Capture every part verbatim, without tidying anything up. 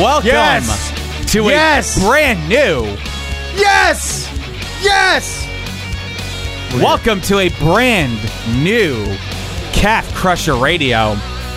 Welcome Yes! to Yes! a brand new. Yes! Yes! Welcome to a brand new Calf Crusher Radio.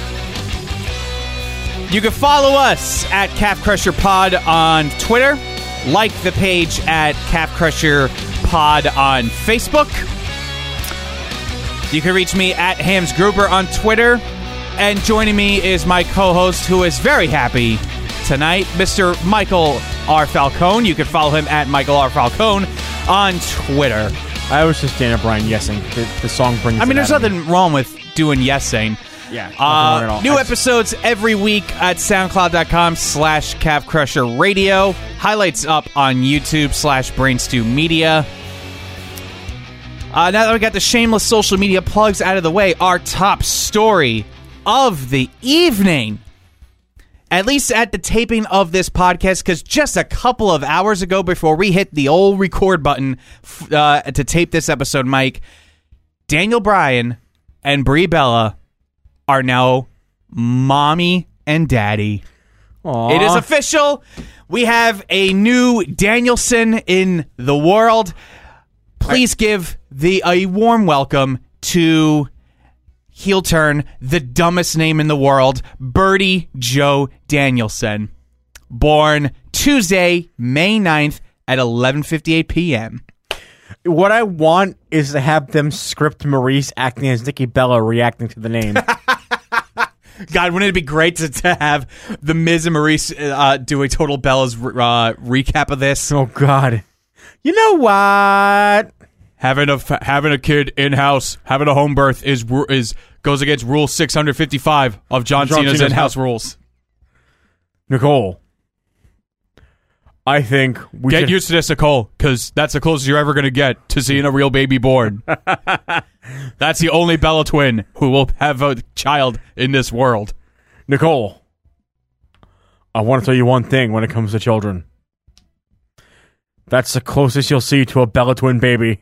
You can follow us at Calf Crusher Pod on Twitter. Like the page at Calf Crusher Pod on Facebook. You can reach me at Hams Gruber on Twitter. And joining me is my co-host, who is very happy tonight, Mister Michael R. Falcone. You can follow him at Michael R. Falcone on Twitter. I was just Daniel Bryan yesing. The, the song brings I mean, it there's out of nothing wrong with doing yes-saying. me. Yeah. nothing Uh, wrong at all. new I just- episodes every week at soundcloud.com slash Calf Crusher Radio. Highlights up on YouTube slash Brainstew Media. Uh, now that we got the shameless social media plugs out of the way, our top story of the evening, at least at the taping of this podcast, because just a couple of hours ago before we hit the old record button uh, to tape this episode, Mike, Daniel Bryan and Brie Bella are now mommy and daddy. Aw. It is official. We have a new Danielson in the world. Please give the a warm welcome to heel turn, the dumbest name in the world, Birdie Joe Danielson. Born Tuesday, May ninth at eleven fifty-eight p.m. What I want is to have them script Maurice acting as Nikki Bella reacting to the name. God, wouldn't it be great to, to have the Miz and Maurice uh, do a Total Bella's uh, recap of this? Oh, God. You know what? Having a having a kid in house, having a home birth is is goes against Rule six hundred fifty-five of John, John Cena's Cena's in-house house. rules. Nicole, I think we Get should... used to this, Nicole, because that's the closest you're ever going to get to seeing a real baby born. That's the only Bella twin who will have a child in this world. Nicole, I want to tell you one thing when it comes to children. That's the closest you'll see to a Bella twin baby.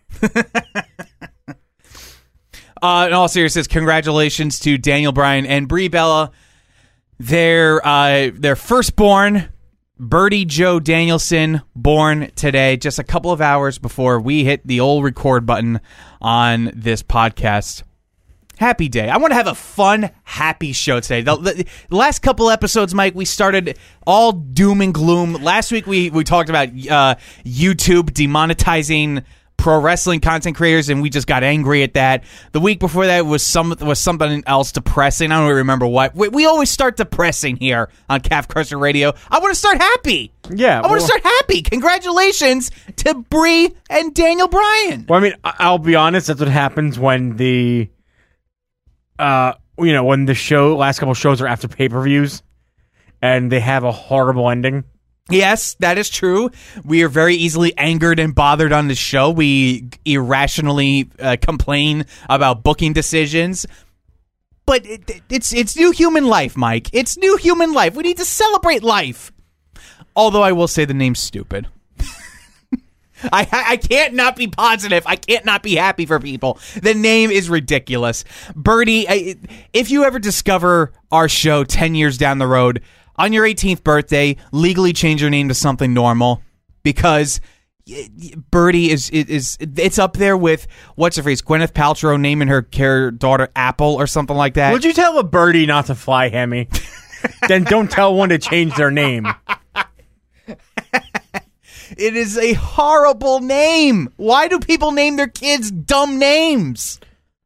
Uh, in all seriousness, congratulations to Daniel Bryan and Brie Bella. Their uh, their firstborn, Birdie Joe Danielson, born today, just a couple of hours before we hit the old record button on this podcast. Happy day. I want to have a fun, happy show today. The, the, the last couple episodes, Mike, we started all doom and gloom. Last week, we, we talked about uh, YouTube demonetizing pro wrestling content creators, and we just got angry at that. The week before that was some was something else depressing. I don't remember what. We, we always start depressing here on Calf Crusher Radio. I want to start happy. Yeah. I want to well- start happy. Congratulations to Brie and Daniel Bryan. Well, I mean, I- I'll be honest. That's what happens when the, uh, you know, when the show last couple shows are after pay per views, and they have a horrible ending. Yes, that is true. We are very easily angered and bothered on the show. We irrationally uh, complain about booking decisions. But it, it's it's new human life, Mike. It's new human life. We need to celebrate life. Although I will say the name's stupid. I I can't not be positive. I can't not be happy for people. The name is ridiculous. Birdie, I, if you ever discover our show ten years down the road, on your eighteenth birthday, legally change your name to something normal, because Birdie is is it's up there with, what's her face, Gwyneth Paltrow naming her care daughter Apple or something like that. Would you tell a birdie not to fly, Hemi? Then don't tell one to change their name. It is a horrible name. Why do people name their kids dumb names?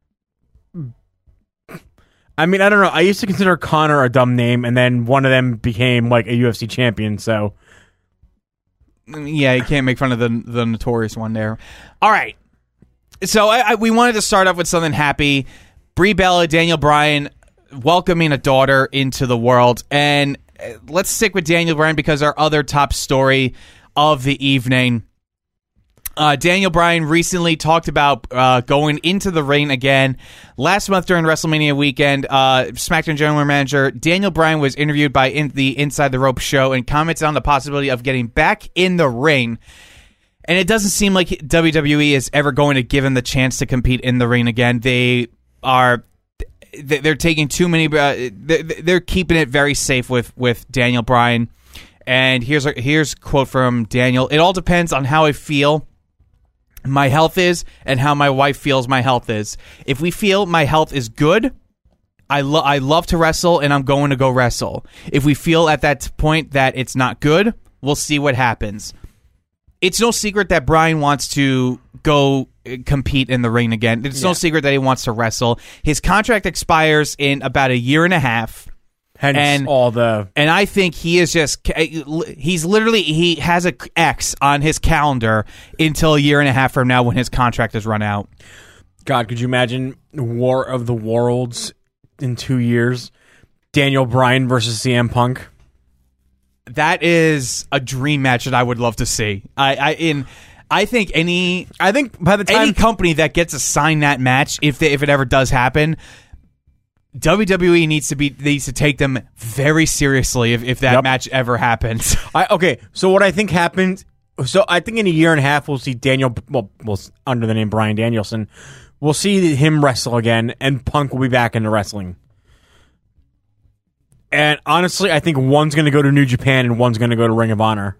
I mean, I don't know. I used to consider Connor a dumb name, and then one of them became like a U F C champion, so... Yeah, you can't make fun of the the notorious one there. All right. So I, I, we wanted to start off with something happy. Brie Bella, Daniel Bryan welcoming a daughter into the world. And let's stick with Daniel Bryan because our other top story of the evening. Uh, Daniel Bryan recently talked about uh, going into the ring again. Last month during WrestleMania weekend, uh, SmackDown General Manager Daniel Bryan was interviewed by in the Inside the Rope show and commented on the possibility of getting back in the ring. And it doesn't seem like W W E is ever going to give him the chance to compete in the ring again. They are... They're taking too many... Uh, they're keeping it very safe with, with Daniel Bryan. And here's a here's a quote from Daniel. It all depends on how I feel my health is and how my wife feels my health is. If we feel my health is good, I, lo- I love to wrestle, and I'm going to go wrestle. If we feel at that point that it's not good, we'll see what happens. It's no secret that Bryan wants to go compete in the ring again. It's yeah. no secret that he wants to wrestle. His contract expires in about a year and a half. Hence and all the and I think he is just he's literally he has a X on his calendar until a year and a half from now when his contract is run out. God, could you imagine War of the Worlds in two years? Daniel Bryan versus C M Punk. That is a dream match that I would love to see. I, I in I think any I think by the time any company that gets assigned that match, if they, if it ever does happen, W W E needs to be needs to take them very seriously if, if that yep. match ever happens. I, okay, so what I think happens, so I think in a year and a half we'll see Daniel, well, well under the name Bryan Danielson, we'll see him wrestle again, and Punk will be back into wrestling. And honestly, I think one's going to go to New Japan and one's going to go to Ring of Honor.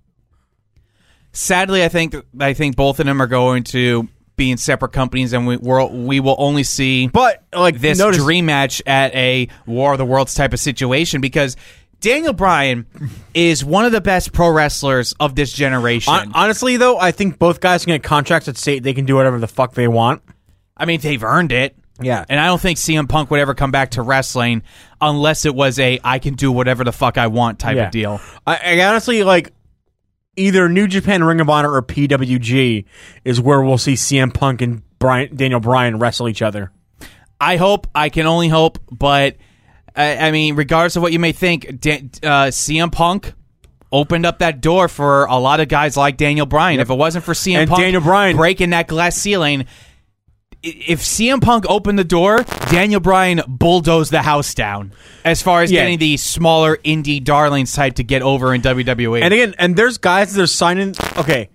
Sadly, I think I think both of them are going to be in separate companies, and we we're, we will only see but like this notice- dream match at a War of the Worlds type of situation, because Daniel Bryan is one of the best pro wrestlers of this generation. Hon- honestly, though, I think both guys can get contracts that say they can do whatever the fuck they want. I mean, they've earned it. Yeah. And I don't think C M Punk would ever come back to wrestling unless it was a I can do whatever the fuck I want type yeah. of deal. I, I honestly, like, either New Japan, Ring of Honor, or P W G is where we'll see C M Punk and Brian, Daniel Bryan wrestle each other. I hope. I can only hope. But, I, I mean, regardless of what you may think, Dan, uh, C M Punk opened up that door for a lot of guys like Daniel Bryan. Yep. If it wasn't for C M and Punk Daniel Bryan breaking that glass ceiling, if C M Punk opened the door, Daniel Bryan bulldozed the house down as far as yeah. getting the smaller indie darlings type to get over in W W E. And again, and there's guys that are signing. Okay,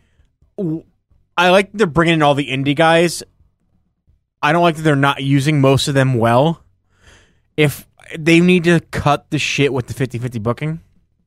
I like that they're bringing in all the indie guys. I don't like that they're not using most of them well. If they need to cut the shit with the fifty-fifty booking.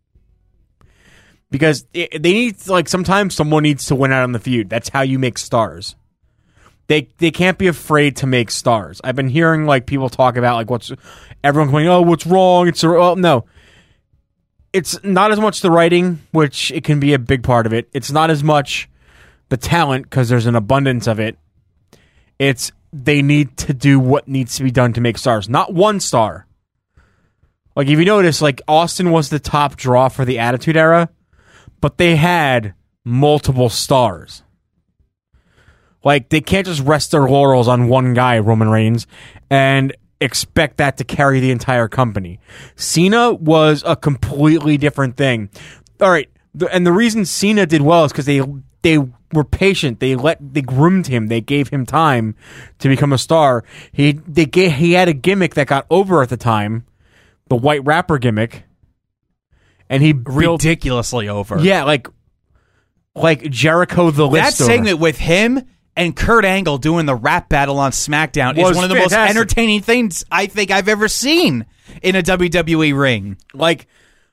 Because it, they need, like, sometimes someone needs to win out on the feud. That's how you make stars. They they can't be afraid to make stars. I've been hearing like people talk about like what's everyone going, oh, what's wrong? It's well, no. It's not as much the writing, which it can be a big part of it. It's not as much the talent because there's an abundance of it. It's they need to do what needs to be done to make stars, not one star. Like if you notice, like Austin was the top draw for the Attitude Era, but they had multiple stars. Like, they can't just rest their laurels on one guy, Roman Reigns, and expect that to carry the entire company. Cena was a completely different thing. All right, the, and the reason Cena did well is because they they were patient. They let they groomed him. They gave him time to become a star. He they gave, he had a gimmick that got over at the time, the white rapper gimmick, and he built, ridiculously over. Yeah, like like Jericho the Lister. That segment with him and Kurt Angle doing the rap battle on SmackDown was is one of the fantastic. most entertaining things I think I've ever seen in a W W E ring. Like,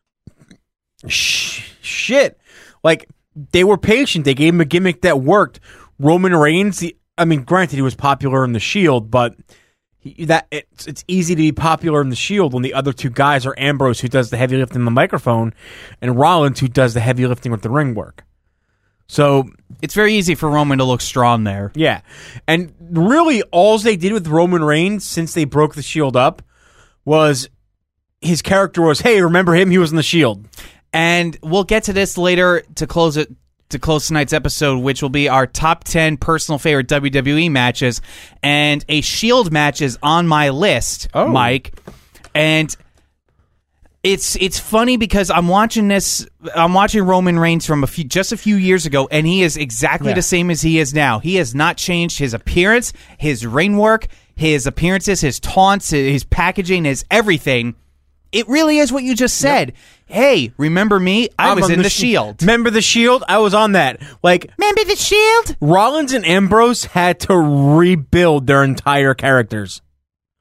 sh- shit. Like, they were patient. They gave him a gimmick that worked. Roman Reigns, the, I mean, granted, he was popular in the Shield, but he, that it's, it's easy to be popular in the Shield when the other two guys are Ambrose, who does the heavy lifting on the microphone, and Rollins, who does the heavy lifting with the ring work. So it's very easy for Roman to look strong there. Yeah. And really, all they did with Roman Reigns since they broke the Shield up was his character was, hey, remember him? He was in the Shield. And we'll get to this later to close it to close tonight's episode, which will be our top ten personal favorite W W E matches. And a Shield match is on my list, oh. Mike. And It's it's funny because I'm watching this. I'm watching Roman Reigns from a few, just a few years ago, and he is exactly yeah. the same as he is now. He has not changed his appearance, his ring work, his appearances, his taunts, his packaging, his everything. It really is what you just said. Yep. Hey, remember me? I I'm was in the, the sh- Shield. Remember the Shield? I was on that. Like, remember the Shield? Rollins and Ambrose had to rebuild their entire characters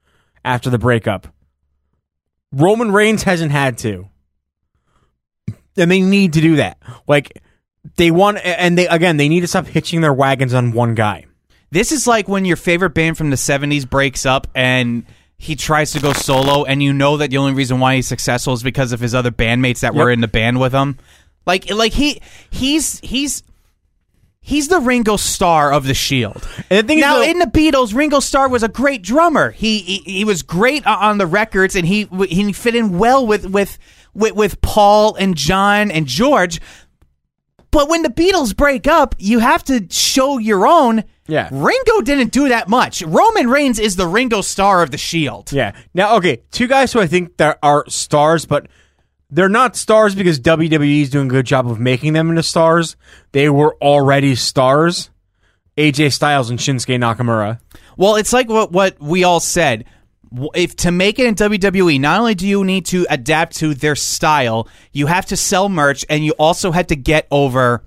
after the breakup. Roman Reigns hasn't had to. And they need to do that. Like, they want, and they, again, they need to stop hitching their wagons on one guy. This is like when your favorite band from the seventies breaks up and he tries to go solo, and you know that the only reason why he's successful is because of his other bandmates that yep. were in the band with him. Like, like he, he's, he's, he's the Ringo Starr of the Shield. And the thing now, is, though, in the Beatles, Ringo Starr was a great drummer. He, he, he was great on the records, and he, he fit in well with, with, with, with Paul and John and George. But when the Beatles break up, you have to show your own. Yeah. Ringo didn't do that much. Roman Reigns is the Ringo Starr of the Shield. Yeah. Now, okay, two guys who I think that are stars, but they're not stars because W W E is doing a good job of making them into stars. They were already stars. A J Styles and Shinsuke Nakamura. Well, it's like what, what we all said. If to make it in W W E, not only do you need to adapt to their style, you have to sell merch, and you also had to get over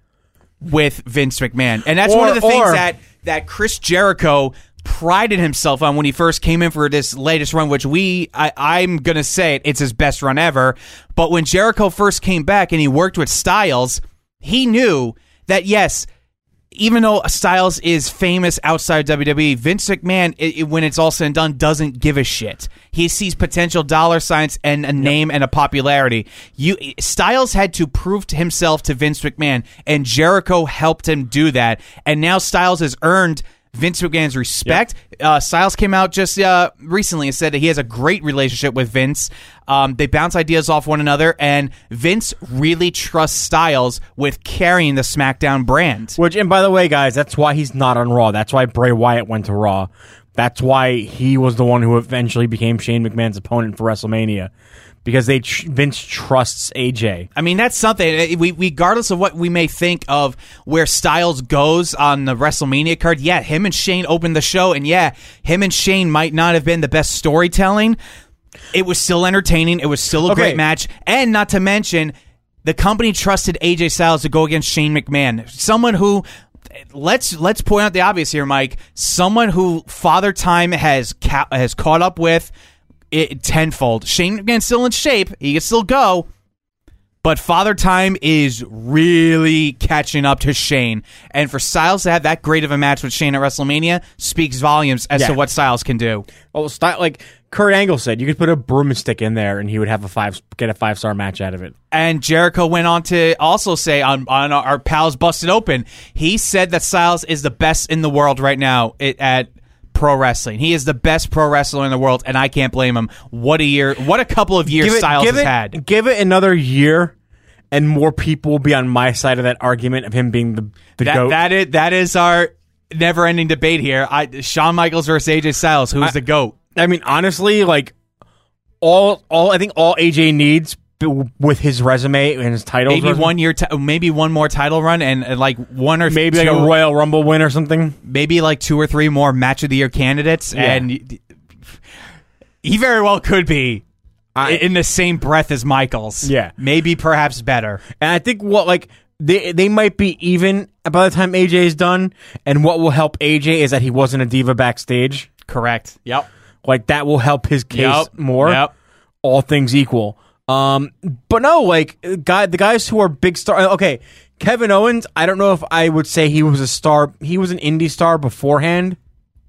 with Vince McMahon. And that's or, one of the things or, that, that Chris Jericho prided himself on when he first came in for this latest run, which we, I, I'm going to say it, it's his best run ever. But when Jericho first came back and he worked with Styles, he knew that, yes, even though Styles is famous outside W W E, Vince McMahon, it, it, when it's all said and done, doesn't give a shit. He sees potential dollar signs and a name yep. and a popularity. You Styles had to prove to himself to Vince McMahon, and Jericho helped him do that. And now Styles has earned Vince McMahon's respect. Yep. Uh, Styles came out just uh, recently and said that he has a great relationship with Vince. Um, they bounce ideas off one another, and Vince really trusts Styles with carrying the SmackDown brand. Which, and by the way, guys, that's why he's not on Raw. That's why Bray Wyatt went to Raw. That's why he was the one who eventually became Shane McMahon's opponent for WrestleMania. Because they tr- Vince trusts A J. I mean, that's something. We, regardless of what we may think of where Styles goes on the WrestleMania card, yeah, him and Shane opened the show, and yeah, him and Shane might not have been the best storytelling. It was still entertaining. It was still a okay. great match. And not to mention, the company trusted A J Styles to go against Shane McMahon. Someone who, let's let's point out the obvious here, Mike. Someone who Father Time has ca- has caught up with it tenfold. Shane McMahon's still in shape. He can still go. But Father Time is really catching up to Shane. And for Styles to have that great of a match with Shane at WrestleMania speaks volumes as yeah. to what Styles can do. Well, Sty- like Kurt Angle said, you could put a broomstick in there and he would have a five get a five star match out of it. And Jericho went on to also say on, on our Pals Busted Open, he said that Styles is the best in the world right now at pro wrestling. He is the best pro wrestler in the world, and I can't blame him. What a year, what a couple of years give it, Styles give has it, had. Give it another year, and more people will be on my side of that argument of him being the, the that, GOAT. That is, that is our never-ending debate here. I, Shawn Michaels versus A J Styles. Who's I, the GOAT? I mean, honestly, like, all, all I think all A J needs with his resume and his titles, maybe resume, one year, t- maybe one more title run, and, and like one or maybe two, like a Royal Rumble win or something. Maybe like two or three more Match of the Year candidates, yeah. and he very well could be I, in the same breath as Michaels. Yeah, maybe perhaps better. And I think what like they they might be even by the time A J is done. And what will help A J is that he wasn't a diva backstage. Correct. Yep. Like that will help his case yep. more. Yep. All things equal. Um, but no, like guy, the guys who are big star. Okay, Kevin Owens. I don't know if I would say he was a star. He was an indie star beforehand.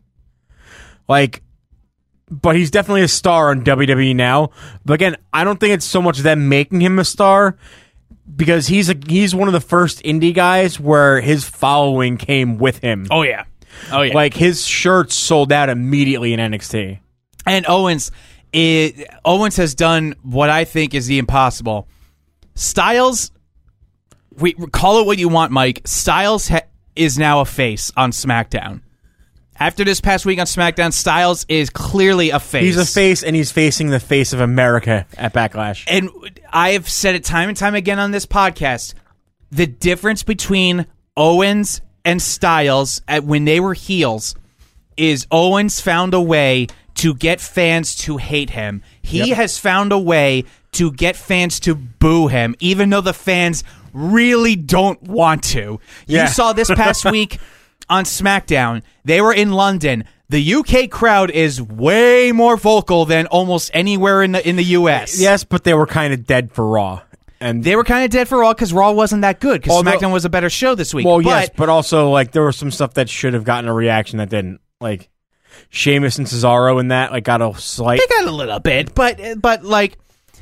Like, but he's definitely a star on W W E now. But again, I don't think it's so much them making him a star because he's a he's one of the first indie guys where his following came with him. Oh yeah, oh yeah. Like his shirts sold out immediately in N X T. And Owens. It, Owens has done what I think is the impossible. Styles, we call it what you want, Mike. Styles ha- is now a face on SmackDown. After this past week on SmackDown, Styles is clearly a face. He's a face, and he's facing the face of America at Backlash. And I have said it time and time again on this podcast. The difference between Owens and Styles at when they were heels is Owens found a way to get fans to hate him. He yep. has found a way to get fans to boo him, even though the fans really don't want to. Yeah. You saw this past week on SmackDown. They were in London. The U K crowd is way more vocal than almost anywhere in the in the U S. Yes, but they were kind of dead for Raw. And they were kind of dead for Raw because Raw wasn't that good because Although- SmackDown was a better show this week. Well, but, yes, but also like there was some stuff that should have gotten a reaction that didn't. Like Sheamus and Cesaro and that like got a slight. They got a little bit, but but like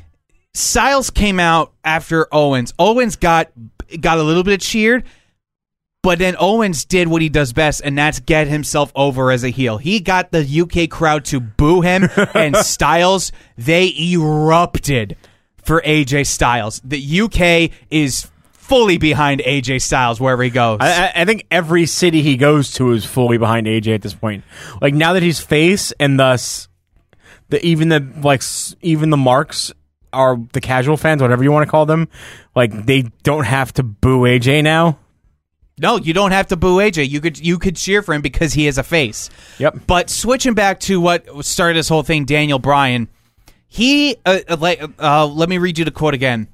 Styles came out after Owens. Owens got got a little bit cheered, but then Owens did what he does best, and that's get himself over as a heel. He got the U K crowd to boo him, and Styles, they erupted for A J Styles. The U K is fully behind A J Styles wherever he goes. I, I think every city he goes to is fully behind A J at this point. Like now that he's face, and thus the even the like s- even the marks are the casual fans, whatever you want to call them. Like they don't have to boo A J now. No, you don't have to boo A J. You could you could cheer for him because he is a face. Yep. But switching back to what started this whole thing, Daniel Bryan, he uh, uh, like uh, let me read you the quote again.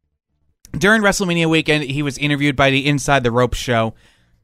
During WrestleMania weekend, he was interviewed by the Inside the Ropes show,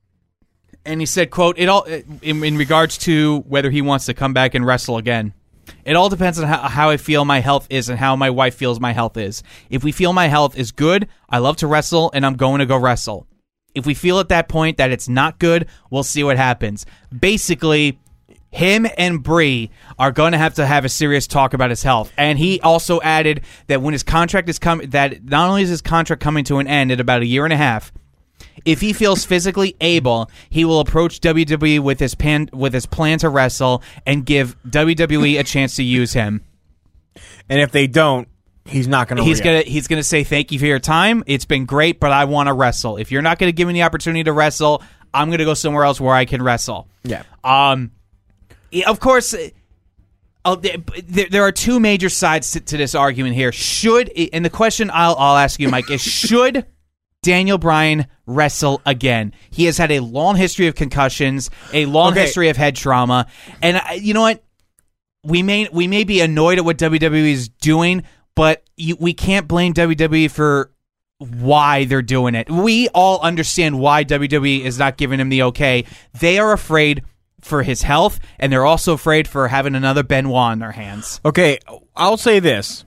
and he said, "quote It all in, in regards to whether he wants to come back and wrestle again. It all depends on how, how I feel my health is and how my wife feels my health is. If we feel my health is good, I love to wrestle, and I'm going to go wrestle. If we feel at that point that it's not good, we'll see what happens." Basically, him and Brie are going to have to have a serious talk about his health. And he also added that when his contract is coming, that not only is his contract coming to an end in about a year and a half, if he feels physically able, he will approach W W E with his pan, with his plan to wrestle and give W W E a chance to use him. And if they don't, he's not going to. He's gonna he's gonna say thank you for your time. It's been great, but I want to wrestle. If you're not going to give me the opportunity to wrestle, I'm going to go somewhere else where I can wrestle. Yeah. Um. Of course, uh, there, there are two major sides to, to this argument here. Should and the question I'll I'll ask you, Mike, is should Daniel Bryan wrestle again? He has had a long history of concussions, a long Okay. history of head trauma, and I, you know what? We may we may be annoyed at what W W E is doing, but you, we can't blame W W E for why they're doing it. We all understand why W W E is not giving him the okay. They are afraid for his health, and they're also afraid for having another Benoit in their hands. Okay, I'll say this.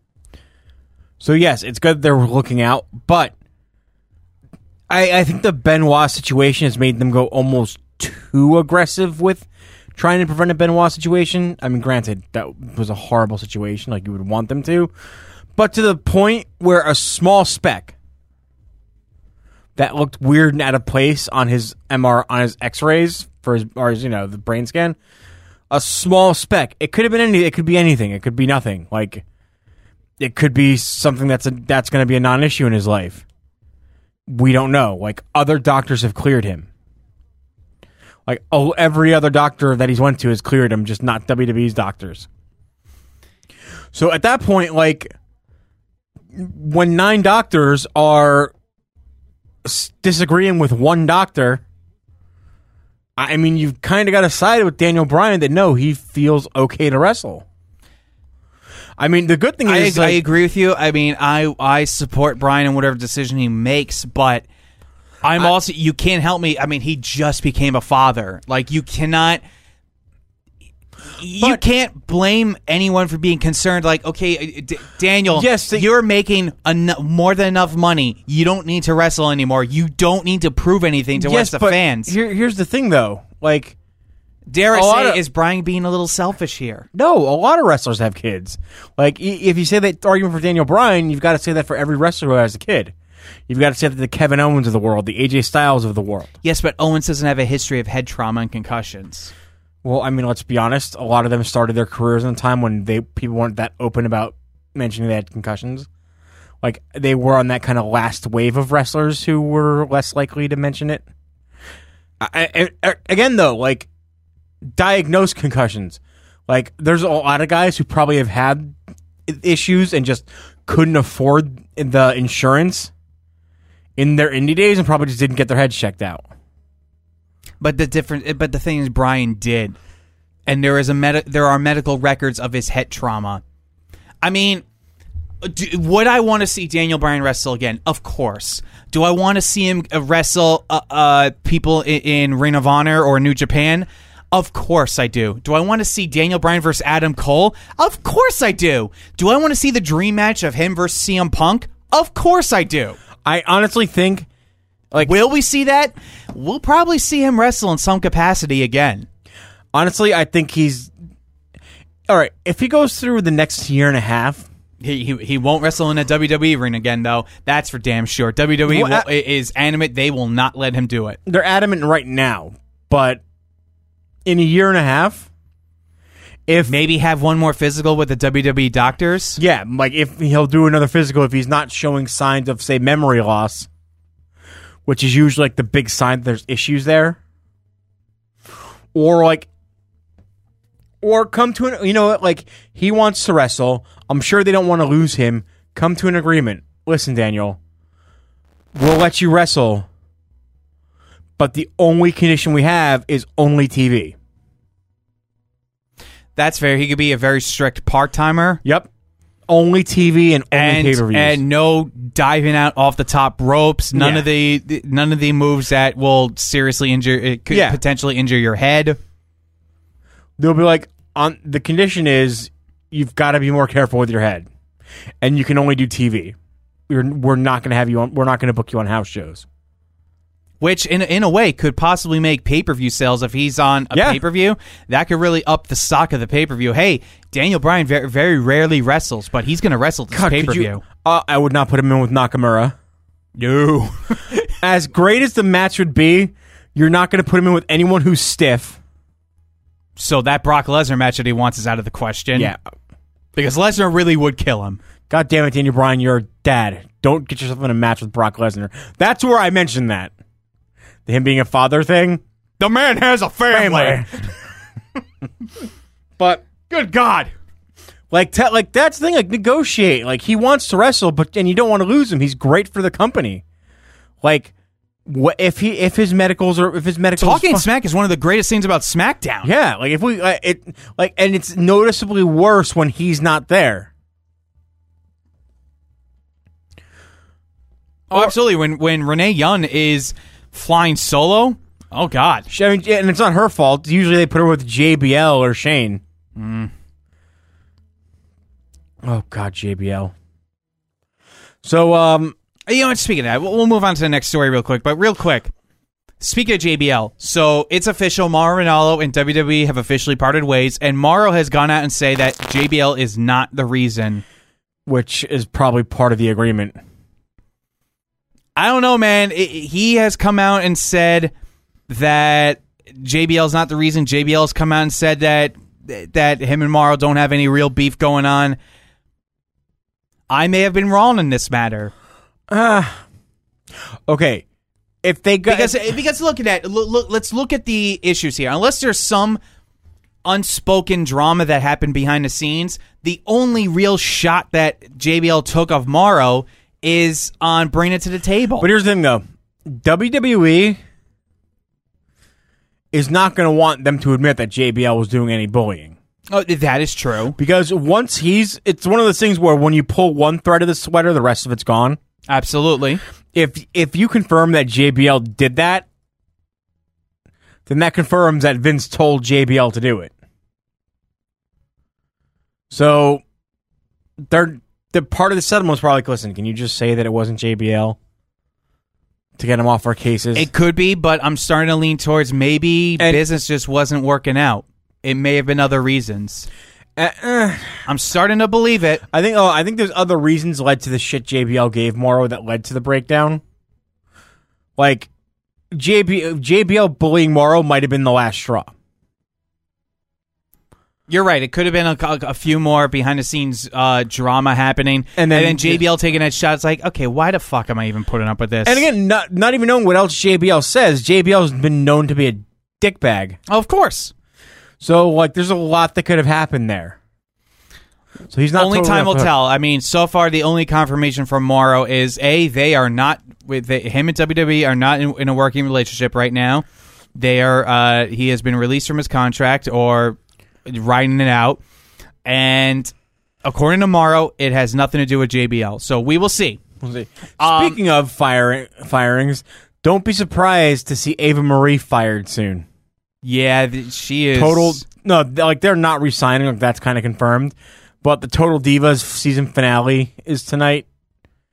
So yes, it's good they're looking out, but I, I think the Benoit situation has made them go almost too aggressive with trying to prevent a Benoit situation. I mean, granted, that was a horrible situation, like you would want them to, but to the point where a small speck that looked weird and out of place on his M R on his X-rays for his, or his, you know, the brain scan, a small speck. It could have been any. It could be anything. It could be nothing. Like it could be something that's a, that's going to be a non-issue in his life. We don't know. Like other doctors have cleared him. Like oh, every other doctor that he's went to has cleared him, just not W W E's doctors. So at that point, like when nine doctors are disagreeing with one doctor, I mean, you've kind of got to side with Daniel Bryan that no, he feels okay to wrestle. I mean, the good thing I, is, I like, agree with you. I mean, I I support Bryan in whatever decision he makes, but I'm I, also you can't help me. I mean, he just became a father. Like you cannot. You But- can't blame anyone for being concerned. Like, okay, D- Daniel, Yes, they- you're making en- more than enough money. You don't need to wrestle anymore. You don't need to prove anything to yes, us, the but fans. Here, here's the thing, though. Like, Dare I a lot say, of- is Bryan being a little selfish here? no, a lot of wrestlers have kids. Like, i- if you say that argument for Daniel Bryan, you've got to say that for every wrestler who has a kid. You've got to say that the Kevin Owens of the world, the A J Styles of the world. Yes, but Owens doesn't have a history of head trauma and concussions. Well, I mean, let's be honest. A lot of them started their careers in a time when they people weren't that open about mentioning they had concussions. Like they were on that kind of last wave of wrestlers who were less likely to mention it. I, I, I, again, though, like diagnosed concussions. Like there's a lot of guys who probably have had issues and just couldn't afford the insurance in their indie days and probably just didn't get their heads checked out. But the different, but the thing is, Bryan did, and there is a med- there are medical records of his head trauma. I mean, do, would I want to see Daniel Bryan wrestle again? Of course. Do I want to see him uh, wrestle uh, uh, people in, in Ring of Honor or New Japan? Of course I do. Do I want to see Daniel Bryan versus Adam Cole? Of course I do. Do I want to see the dream match of him versus C M Punk? Of course I do. I honestly think, like, will we see that? We'll probably see him wrestle in some capacity again. Honestly, I think he's all right. If he goes through the next year and a half, he he, he won't wrestle in a W W E ring again, though. That's for damn sure. W W E well, will, is adamant; they will not let him do it. They're adamant right now, but in a year and a half, if maybe have one more physical with the W W E doctors. Yeah, like if he'll do another physical if he's not showing signs of, say, memory loss, which is usually like the big sign that there's issues there, or like. Or come to an, you know what, like, he wants to wrestle. I'm sure they don't want to lose him. Come to an agreement. Listen, Daniel, we'll let you wrestle, but the only condition we have is only T V. That's fair. He could be a very strict part-timer. Yep. Only T V and only and, pay-per-views. And no diving out off the top ropes. None Yeah. of the, the none of the moves that will seriously injure, it could Yeah. potentially injure your head. They'll be like, on the condition is you've got to be more careful with your head, and you can only do T V. We're we're not going to have you on. We're not going to book you on house shows. Which, in in a way, could possibly make pay per view sales if he's on a Yeah. pay per view. That could really up the stock of the pay per view. Hey, Daniel Bryan very, very rarely wrestles, but he's going to wrestle this God, pay could per you- view. Uh, I would not put him in with Nakamura. No. As great as the match would be, you're not going to put him in with anyone who's stiff. So that Brock Lesnar match that he wants is out of the question. Yeah. Because Lesnar really would kill him. God damn it, Daniel Bryan, you're a dad. Don't get yourself in a match with Brock Lesnar. That's where I mentioned that. The him being a father thing. The man has a family. But Good God. like, te- like that's the thing. Like, negotiate. Like, he wants to wrestle, but and you don't want to lose him. He's great for the company. Like, what if he if his medicals are if his medicals Talking fu- smack is one of the greatest things about SmackDown. Yeah, like if we uh, it like and it's noticeably worse when he's not there. Oh, absolutely. When when Renee Young is flying solo, oh God. She- I mean, yeah, and it's not her fault. Usually they put her with J B L or Shane. Mm. Oh God, J B L. So, um, You know what? Speaking of that, we'll we'll move on to the next story real quick. But real quick, speaking of J B L, so it's official. Mauro Ranallo and W W E have officially parted ways, and Mauro has gone out and say that J B L is not the reason. which is probably part of the agreement. I don't know, man. It, he has come out and said that J B L is not the reason. J B L has come out and said that that him and Mauro don't have any real beef going on. I may have been wrong in this matter. Ah, okay. If they got Because because look at that. Look, look, let's look at the issues here. Unless there's some unspoken drama that happened behind the scenes, the only real shot that J B L took of Mauro is on bringing it to the table. But here's the thing, though. W W E is not going to want them to admit that J B L was doing any bullying. Oh, that is true. Because once he's... It's one of those things where when you pull one thread of the sweater, the rest of it's gone. Absolutely. If if you confirm that J B L did that, then that confirms that Vince told J B L to do it. So, they're... The part of the settlement was probably like, listen, can you just say that it wasn't J B L to get him off our cases? It could be, but I'm starting to lean towards maybe And- business just wasn't working out. It may have been other reasons. Uh, uh, I'm starting to believe it. I think. Oh, I think there's other reasons led to the shit J B L gave Mauro that led to the breakdown. Like J B J B L bullying Mauro might have been the last straw. You're right. It could have been a, a, a few more behind the scenes uh, drama happening, And then- J B L taking that shot. It's like, okay, why the fuck am I even putting up with this? And again, not not even knowing what else J B L says. J B L's been known to be a dickbag. Oh, of course. So like, there's a lot that could have happened there. So he's not Only totally time will off the hook. tell. I mean, so far the only confirmation from Mauro is a they are not with the, him and W W E are not in, in a working relationship right now. They are. Uh, he has been released from his contract or riding it out, and according to Mauro, it has nothing to do with J B L. So we will see. We'll see. Um, Speaking of firing firings, don't be surprised to see Ava Marie fired soon. Yeah, th- she is Total no, th- like they're not re-signing. Like that's kind of confirmed. But the Total Divas season finale is tonight.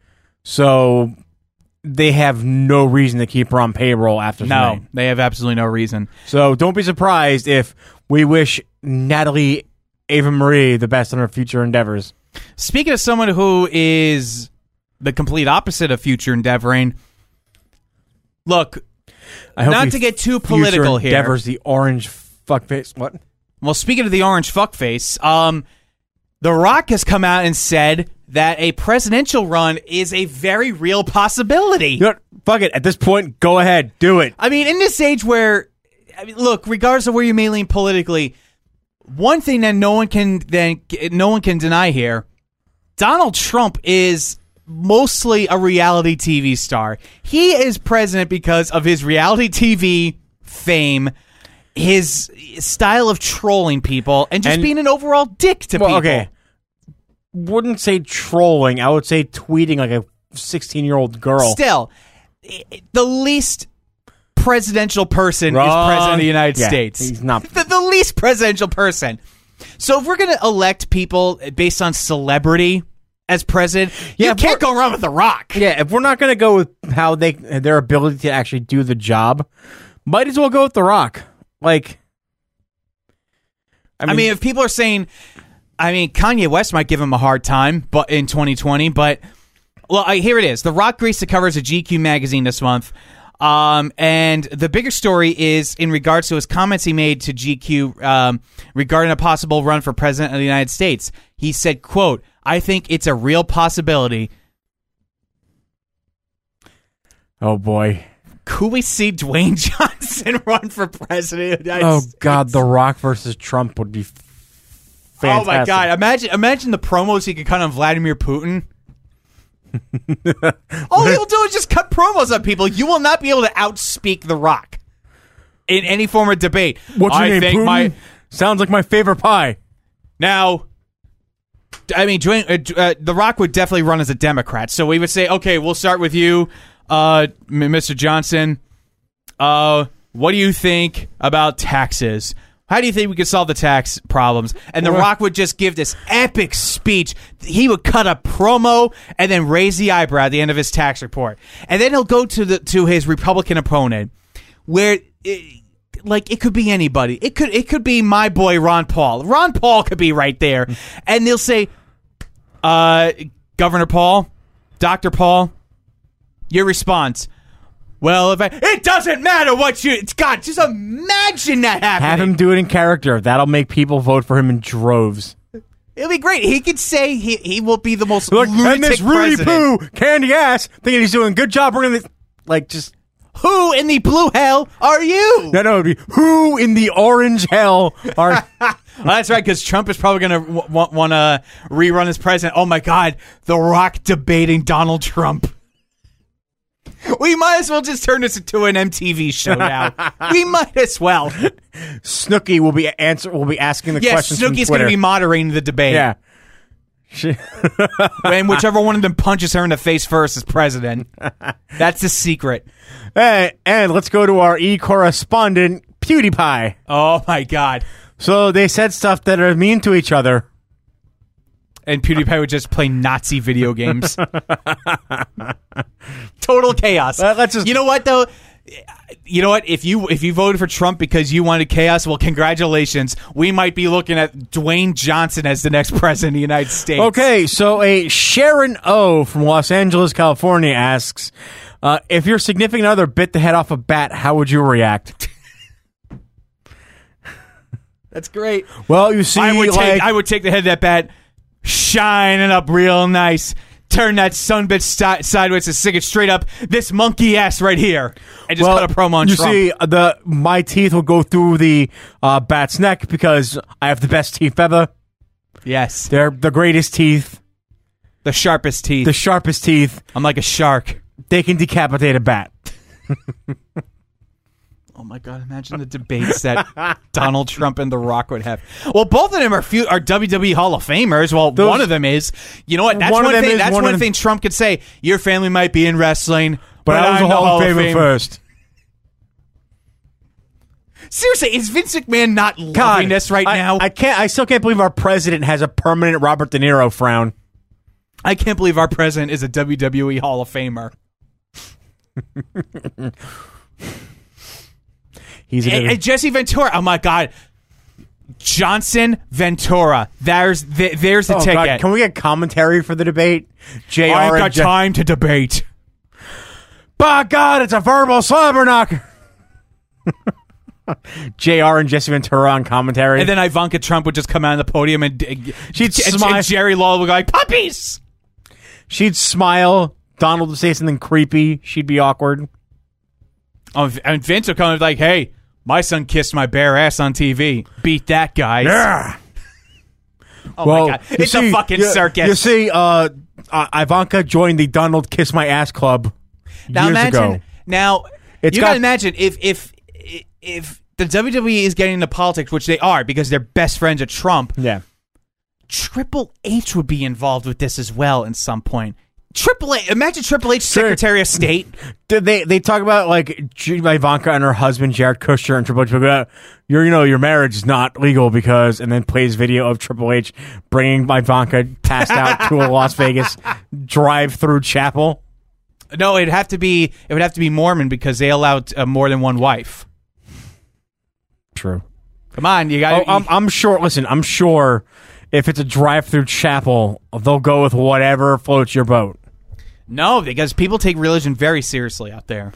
So they have no reason to keep her on payroll after No, tonight. they have absolutely no reason. So don't be surprised if we wish Natalie Ava Marie the best on her future endeavors. Speaking of someone who is the complete opposite of future endeavoring, look, I hope not he to get too future political here. endeavors the orange fuckface. What? Well, speaking of the orange fuckface, um, The Rock has come out and said that a presidential run is a very real possibility. You know what? Fuck it. At this point, go ahead. Do it. I mean, in this age where, I mean, look, regardless of where you may lean politically, one thing that no one can then no one can deny here, Donald Trump is mostly a reality T V star. He is president because of his reality T V fame, his style of trolling people, and just And- being an overall dick to Well, people. okay. Wouldn't say trolling. I would say tweeting like a sixteen-year-old girl. Still, i- the least presidential person Wrong. is president of the United Yeah, States. he's not. The, the least presidential person. So if we're going to elect people based on celebrity as president, Yeah, you if can't we're- go wrong with The Rock. Yeah, if we're not going to go with how they their ability to actually do the job, might as well go with The Rock. Like, I mean, if people are saying, I mean, Kanye West might give him a hard time, but in twenty twenty, but well, I, here it is. The Rock graced the covers of G Q magazine this month. Um, and the bigger story is in regards to his comments he made to G Q um, regarding a possible run for president of the United States. He said, quote, "I think it's a real possibility." oh boy. Could we see Dwayne Johnson run for president of the United Oh States? God, The Rock versus Trump would be f- fantastic. Oh my God! Imagine, imagine the promos he could cut on Vladimir Putin. All he'll do is just cut promos on people. You will not be able to outspeak The Rock in any form of debate. What's your I name, think Putin? my Sounds like my favorite pie. now. I mean, Dwayne, uh, uh, The Rock would definitely run as a Democrat. So we would say, okay, we'll start with you, uh, M- Mister Johnson. Uh, what do you think about taxes? How do you think we could solve the tax problems? And The Well, Rock would just give this epic speech. He would cut a promo and then raise the eyebrow at the end of his tax report. And then he'll go to the to his Republican opponent, where it, like it could be anybody. It could it could be my boy Ron Paul. Ron Paul could be right there, and they'll say, uh, "Governor Paul, Doctor Paul, your response." Well, if I, it doesn't matter what you, it's God, just imagine that happening. Have him do it in character. That'll make people vote for him in droves. It'll be great. He could say he he will be the most Look, lunatic and this Rudy president. Poo candy ass thinking he's doing a good job bringing this. Like, just Who in the blue hell are you? no, no, it'd be who in the orange hell are. Well, that's right, because Trump is probably going to w- w- want to rerun as president. Oh my God, The Rock debating Donald Trump. We might as well just turn this into an M T V show now. We might as well. Snooki will be answer will be asking the Yes, questions from Snooki's going Twitter. to be moderating the debate. Yeah. She- And whichever one of them punches her in the face first is president. That's the secret. Hey, and let's go to our e-correspondent, PewDiePie. Oh my God. So they said stuff that are mean to each other. And PewDiePie would just play Nazi video games. Total chaos. Uh, let's just- You know what though? You know what? If you if you voted for Trump because you wanted chaos, well, congratulations. We might be looking at Dwayne Johnson as the next president of the United States. Okay, so a Sharon O from Los Angeles, California asks, uh, if your significant other bit the head off a bat, how would you react? That's great. Well, you see, I would like, take I would take the head of that bat, shine it up real nice. Turn that son bitch sti- sideways and stick it straight up this monkey ass right here, and just well, cut a promo on you Trump. see, the my teeth will go through the uh, bat's neck because I have the best teeth ever. Yes, They're the greatest teeth, the sharpest teeth. the sharpest teeth. I'm like a shark. They can decapitate a bat. Oh my God! Imagine the debates that Donald Trump and The Rock would have. Well, both of them are few, are W W E Hall of Famers. Well, Those- one of them is. You know what? That's One one, of them thing. is, That's one one, of them- thing Trump could say. Your family might be in wrestling, but, But I was I'm a the Hall of Famer Fame. first. Seriously, is Vince McMahon not loving God, this right I, now? I can't. I still can't believe our president has a permanent Robert De Niro frown. I can't believe our president is a W W E Hall of Famer. He's a and, and Jesse Ventura. Oh my God, Johnson Ventura. There's the, there's the oh ticket. God. Can we get commentary for the debate? J R I ain't got Je- time to debate. By God, it's a verbal slobber knocker. J R and Jesse Ventura on commentary. And then Ivanka Trump would just come out on the podium and she'd and, smile. and Jerry Lawler would go like, puppies. She'd smile. Donald would say something creepy. She'd be awkward. Oh, and Vince would come and be like, hey, my son kissed my bare ass on T V. Beat that, guys. Yeah. Oh well, my God. It's see, a fucking you, circus. You see, uh, uh, Ivanka joined the Donald Kiss My Ass Club now years imagine, ago. Now, It's you got- gotta imagine if if if the W W E is getting into politics, which they are because they're best friends of Trump, Yeah. Triple H would be involved with this as well at some point. Triple H, imagine Triple H, Sure. Secretary of State. Did they they talk about like J- Ivanka and her husband Jared Kushner and Triple H? About, your you know your marriage is not legal because, and then plays video of Triple H bringing Ivanka passed out to a Las Vegas drive-through chapel. No, it'd have to be it would have to be Mormon because they allowed uh, more than one wife. True. Come on, you Oh, got. I'm I'm sure. Listen, I'm sure if it's a drive-through chapel, they'll go with whatever floats your boat. No, because people take religion very seriously out there.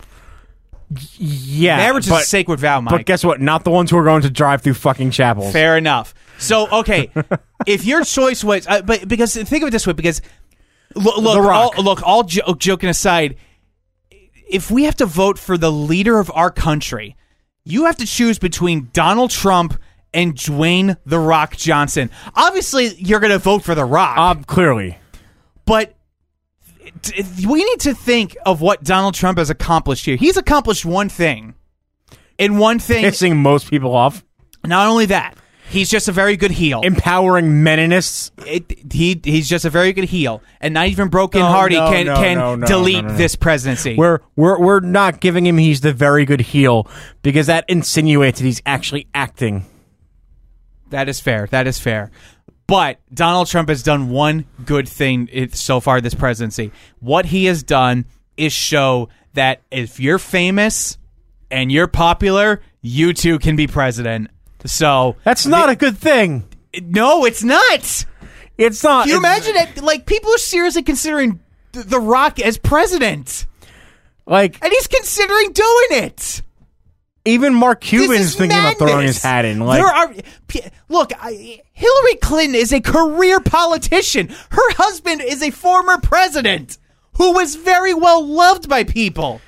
Yeah, Marriage is but, a sacred vow, Mike. but guess what? Not the ones who are going to drive through fucking chapels. Fair enough. So, okay, if your choice was, uh, but because think of it this way, because look, look, The Rock. all, look, all jo- joking aside, if we have to vote for the leader of our country, you have to choose between Donald Trump and Dwayne The Rock Johnson. Obviously, you're going to vote for The Rock, Um, clearly. but t- we need to think of what Donald Trump has accomplished here. He's accomplished one thing, and one thing. Pissing most people off. Not only that, he's just a very good heel. Empowering meninists. It, he he's just a very good heel, and not even Broken No, Hardy no, can no, can no, no, delete no, no, no. this presidency. We're we're we're not giving him he's the very good heel because that insinuates that he's actually acting. That is fair. That is fair. But Donald Trump has done one good thing it- so far this presidency. What he has done is show that if you're famous and you're popular, you too can be president. So That's not a good thing. no, it's not. It's not. Can you it's- imagine it? Like people are seriously considering th- The Rock as president, Like and he's considering doing it. even Mark Cuban This is is thinking about throwing madness. his hat in. Like there are p- look, I, Hillary Clinton is a career politician. Her husband is a former president who was very well loved by people.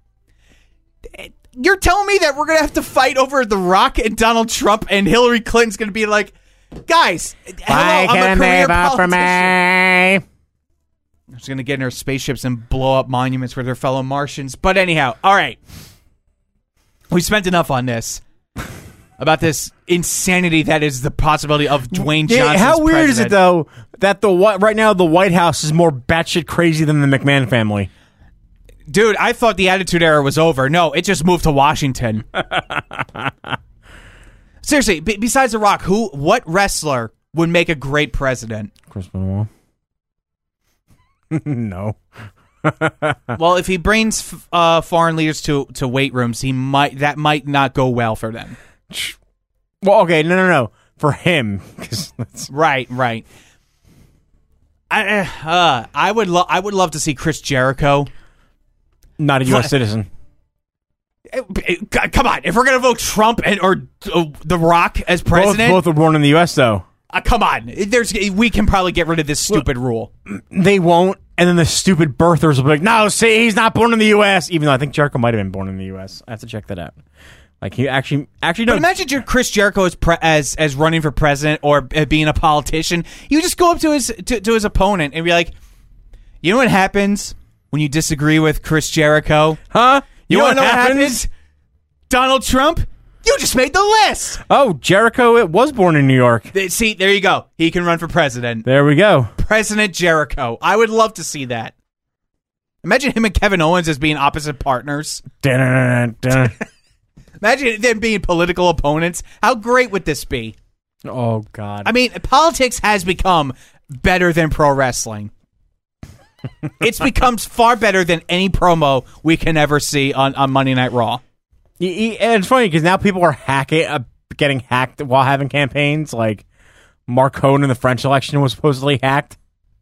You're telling me that we're gonna have to fight over The Rock and Donald Trump, and Hillary Clinton's gonna be like, guys, hello, I'm a career politician. She's gonna get in her spaceships and blow up monuments with her fellow Martians. But anyhow, all right. We spent enough on this. About this insanity that is the possibility of Dwayne Johnson. Yeah, how weird is it though that the Whi- right now the White House is more batshit crazy than the McMahon family? Dude, I thought the Attitude Era was over. No, it just moved to Washington. Seriously, b- besides The Rock, who, what wrestler would make a great president? Chris Benoit. No. Well, if he brings f- uh, foreign leaders to, to weight rooms, he might that might not go well for them. Well, okay, no, no, no. For him, 'cause that's- Right, right. I uh, I would lo- I would love to see Chris Jericho. not a U S What? citizen. Eh, eh, Come on, if we're gonna vote Trump and or uh, The Rock as Both, president, both were born in the U S though. uh, come on, there's we can probably get rid of this stupid rule. They won't, and then the stupid birthers will be like, "No, see, he's not born in the U S" Even though I think Jericho might have been born in the U S. I have to check that out. Like he actually, actually, But no. imagine your Chris Jericho as pre- as as running for president or uh, being a politician. You just go up to his to, to his opponent and be like, "You know what happens when you disagree with Chris Jericho? Huh? You, want to know what happens? Donald Trump, you just made the list." Oh, Jericho it was born in New York. Th- See, there you go. He can run for president. There we go. President Jericho. I would love to see that. Imagine him and Kevin Owens as being opposite partners. Dun-dun-dun-dun. Imagine them being political opponents. How great would this be? Oh God. I mean, politics has become better than pro wrestling. It's becomes far better than any promo we can ever see on, on Monday Night Raw. Y- y- And it's funny because now people are hacking, uh, getting hacked while having campaigns. Like Mark Cohn in the French election was supposedly hacked.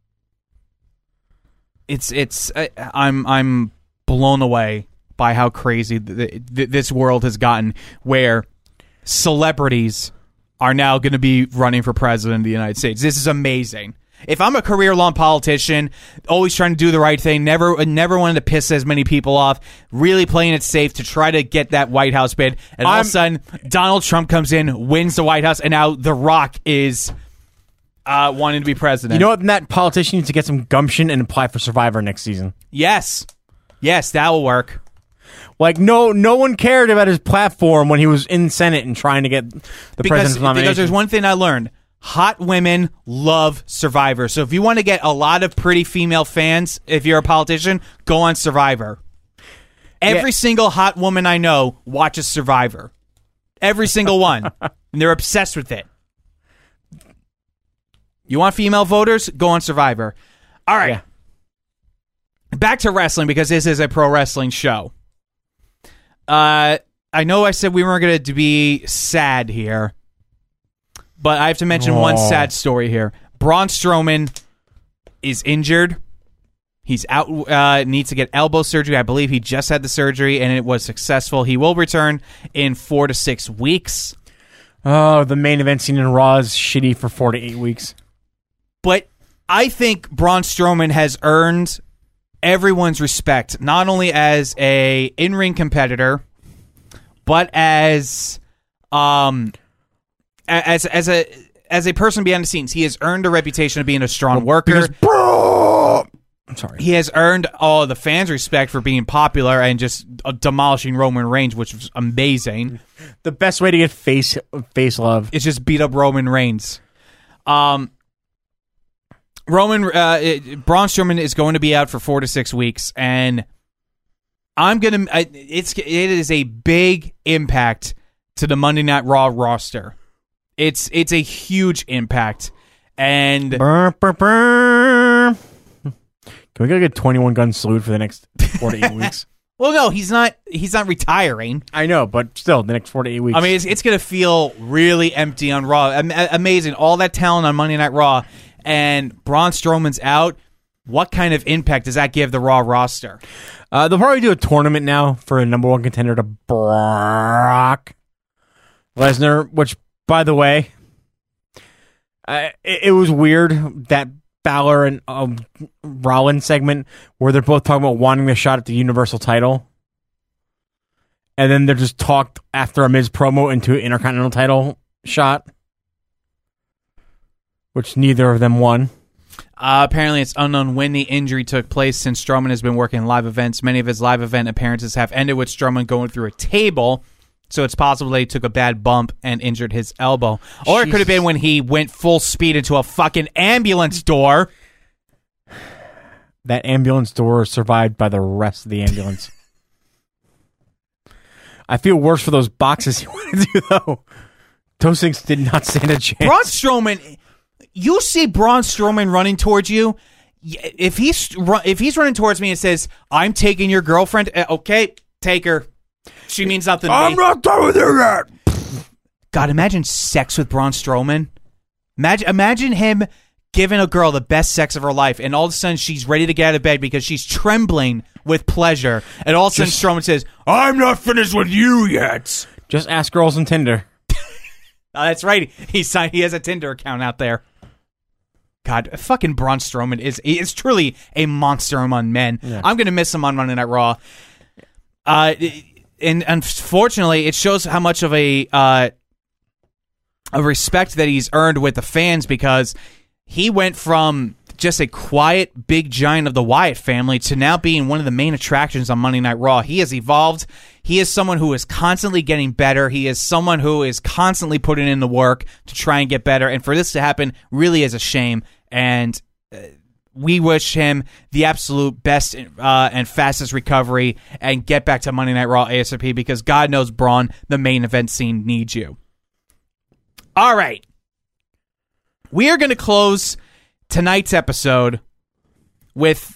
It's it's uh, I'm I'm blown away by how crazy th- th- this world has gotten, where celebrities are now going to be running for president of the United States. This is amazing. If I'm a career-long politician, always trying to do the right thing, never never wanted to piss as many people off, really playing it safe to try to get that White House bid, and all I'm, of a sudden, Donald Trump comes in, wins the White House, and now The Rock is uh, wanting to be president. You know what? That politician needs to get some gumption and apply for Survivor next season. Yes. Yes, that will work. Like, no no one cared about his platform when he was in Senate and trying to get the because, president's nomination. Because there's one thing I learned. Hot women love Survivor. So if you want to get a lot of pretty female fans, if you're a politician, go on Survivor. Every Yeah. single hot woman I know watches Survivor. Every single one. And they're obsessed with it. You want female voters? Go on Survivor. All right. Yeah. Back to wrestling, because this is a pro wrestling show. Uh, I know I said we weren't going to be sad here, but I have to mention one Oh. sad story here. Braun Strowman is injured. He's out, uh, needs to get elbow surgery. I believe he just had the surgery, and it was successful. He will return in four to six weeks. Oh, the main event scene in Raw is shitty for four to eight weeks. But I think Braun Strowman has earned everyone's respect, not only as a in-ring competitor, but as um as as a as a person behind the scenes. He has earned a reputation of being a strong worker. Because, bro, I'm sorry. He has earned all the fans' respect for being popular and just uh, demolishing Roman Reigns, which was amazing. The best way to get face face love. It's just beat up Roman Reigns. Um, Roman uh, it, Braun Strowman is going to be out for four to six weeks, and I'm gonna. I, it's it is a big impact to the Monday Night Raw roster. It's it's a huge impact, and Burr, burr, burr. Can we get a good twenty-one gun salute for the next four to eight weeks? well, no, he's not. He's not retiring. I know, but still, the next four to eight weeks. I mean, it's, it's going to feel really empty on Raw. Am- amazing, all that talent on Monday Night Raw, and Braun Strowman's out. What kind of impact does that give the Raw roster? Uh, they'll probably do a tournament now for a number one contender to Brock Lesnar, which, by the way, uh, it, it was weird that Balor and um, Rollins segment where they're both talking about wanting the shot at the Universal title. And then they're just talked after a Miz promo into an Intercontinental title shot, which neither of them won. Uh, apparently, it's unknown when the injury took place since Strowman has been working live events. Many of his live event appearances have ended with Strowman going through a table, so it's possible that he took a bad bump and injured his elbow. Or it could have been when he went full speed into a fucking ambulance door. That ambulance door survived by the rest of the ambulance. I feel worse for those boxes he went into, though. Those things did not stand a chance. Braun Strowman, you see Braun Strowman running towards you. If he's if he's running towards me and says, "I'm taking your girlfriend," okay, take her. She means nothing to I'm me. not done with you yet. God, imagine sex with Braun Strowman. Imagine, imagine him giving a girl the best sex of her life, and all of a sudden she's ready to get out of bed because she's trembling with pleasure, and all of a sudden Just- Strowman says, "I'm not finished with you yet." Just ask girls on Tinder. Oh, that's right. He signed. He has a Tinder account out there. God, fucking Braun Strowman is is truly a monster among men. Yeah. I'm gonna miss him on Monday Night Raw. Uh, and unfortunately, it shows how much of a uh, a respect that he's earned with the fans, because he went from just a quiet big giant of the Wyatt family to now being one of the main attractions on Monday Night Raw. He has evolved. He is someone who is constantly getting better. He is someone who is constantly putting in the work to try and get better. And for this to happen really is a shame. And uh, we wish him the absolute best uh, and fastest recovery and get back to Monday Night Raw ASAP, because God knows, Braun, the main event scene needs you. All right. We are going to close tonight's episode with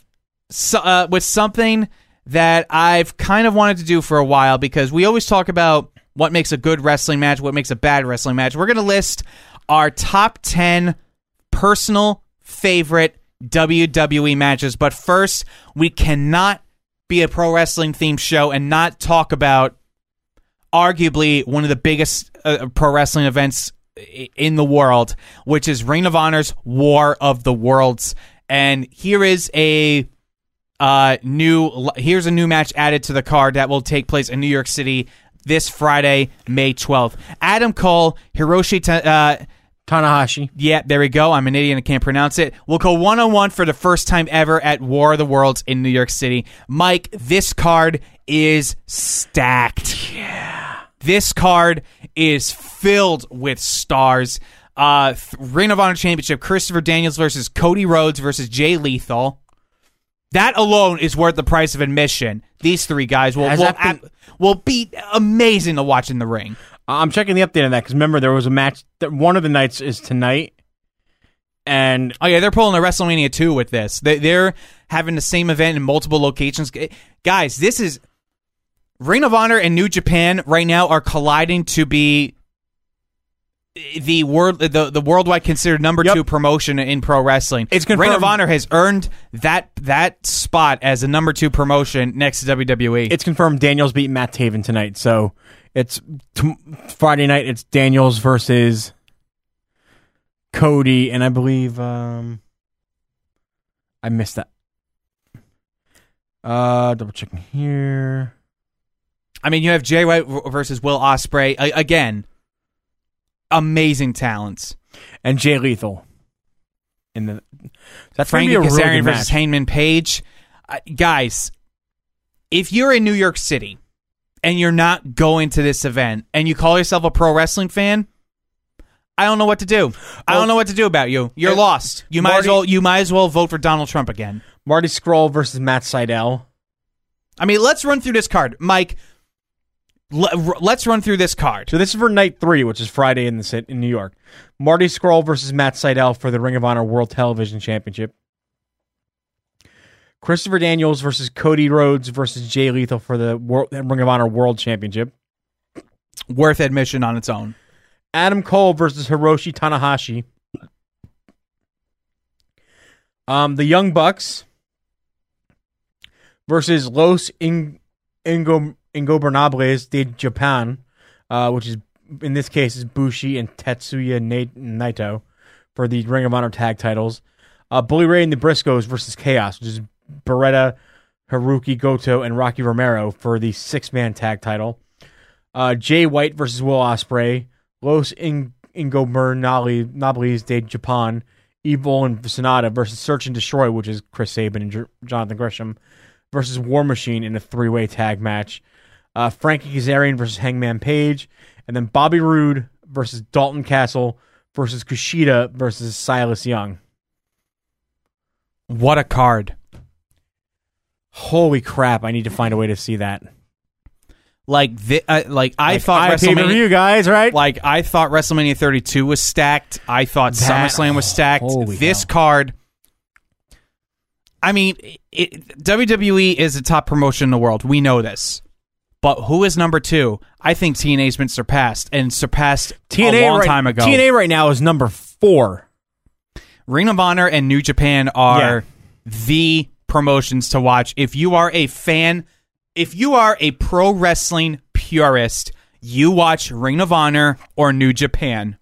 so, uh, with something that I've kind of wanted to do for a while, because we always talk about what makes a good wrestling match, what makes a bad wrestling match. We're going to list our top ten personal favorite W W E matches. But first, we cannot be a pro wrestling themed show and not talk about arguably one of the biggest uh, pro wrestling events in the world, which is Ring of Honor's War of the Worlds. And here is a uh, new here's a new match added to the card that will take place in New York City this Friday, May twelfth. Adam Cole, Hiroshi Ta- uh, Tanahashi. Yeah, there we go. I'm an idiot and I can't pronounce it. We'll go one-on-one for the first time ever at War of the Worlds in New York City. Mike, this card is stacked. Yeah. This card is filled with stars. Uh, Ring of Honor Championship, Christopher Daniels versus Cody Rhodes versus Jay Lethal. That alone is worth the price of admission. These three guys will, will, been- will be amazing to watch in the ring. I'm checking the update on that because remember there was a match that one of the nights is tonight, and oh yeah, they're pulling a WrestleMania two with this. They, they're having the same event in multiple locations. Guys, this is Ring of Honor and New Japan right now are colliding to be the world the, the worldwide considered number yep. two promotion in pro wrestling. It's confirmed. Ring of Honor has earned that that spot as a number two promotion next to W W E. It's confirmed Daniels beat Matt Taven tonight, so it's t- Friday night. It's Daniels versus Cody, and I believe um, I missed that. Uh, double checking here. I mean, you have Jay White versus Will Ospreay I, again. Amazing talents. And Jay Lethal. In the that's Frankie gonna be a really Kazarian good versus match. Hangman Page. Uh, guys, if you're in New York City and you're not going to this event and you call yourself a pro wrestling fan, I don't know what to do. I Well, don't know what to do about you. You're it- lost. You might as Marty- well you might as well vote for Donald Trump again. Marty Scurll versus Matt Sydal. I mean, let's run through this card. Mike, l- let's run through this card. So this is for night three, which is Friday in the sit in New York. Marty Scurll versus Matt Sydal for the Ring of Honor World Television Championship. Christopher Daniels versus Cody Rhodes versus Jay Lethal for the World, Ring of Honor World Championship. Worth admission on its own. Adam Cole versus Hiroshi Tanahashi. Um, the Young Bucks versus Los In- Ingo- Ingobernables de Japan, uh, which is, in this case, is Bushi and Tetsuya Na- Naito for the Ring of Honor tag titles. Uh, Bully Ray and the Briscoes versus Chaos, which is Beretta, Haruki Goto, and Rocky Romero for the six-man tag title. Uh, Jay White versus Will Ospreay. Los In- Ingobernables de Japan, Evil and Sonata versus Search and Destroy, which is Chris Sabin and J- Jonathan Gresham, versus War Machine in a three-way tag match. Uh, Frankie Kazarian versus Hangman Page, and then Bobby Roode versus Dalton Castle versus Kushida versus Silas Young. What a card. Holy crap, I need to find a way to see that. Like, thi- uh, like I Like, thought I paid per WrestleMania... view, guys, right? Like, I thought WrestleMania thirty-two was stacked. I thought That- SummerSlam was stacked. Holy This hell. card... I mean, it, W W E is the top promotion in the world. We know this. But who is number two? I think T N A's been surpassed, and surpassed T N A a long right, time ago. T N A right now is number four. Ring of Honor and New Japan are Yeah. the promotions to watch. If you are a fan, if you are a pro wrestling purist, you watch Ring of Honor or New Japan.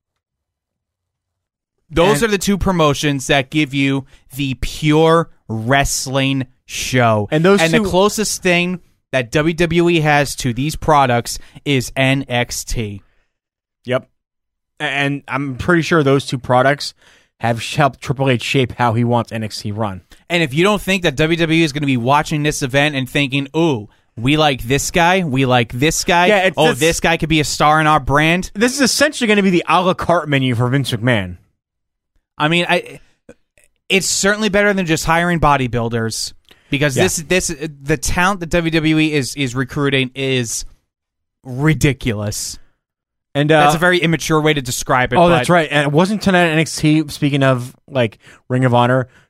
Those And- are the two promotions that give you the pure wrestling show. And those and two- the closest thing that W W E has to these products is N X T. Yep. And I'm pretty sure those two products have helped Triple H shape how he wants N X T run. And if you don't think that W W E is going to be watching this event and thinking, ooh, we like this guy, we like this guy, Yeah, it's- oh, it's- this guy could be a star in our brand. This is essentially going to be the a la carte menu for Vince McMahon. I mean, I it's certainly better than just hiring bodybuilders, because Yeah. this this the talent that W W E is is recruiting is ridiculous. And uh, That's a very immature way to describe it. oh, but that's right. And it wasn't tonight at N X T. Speaking of like Ring of Honor,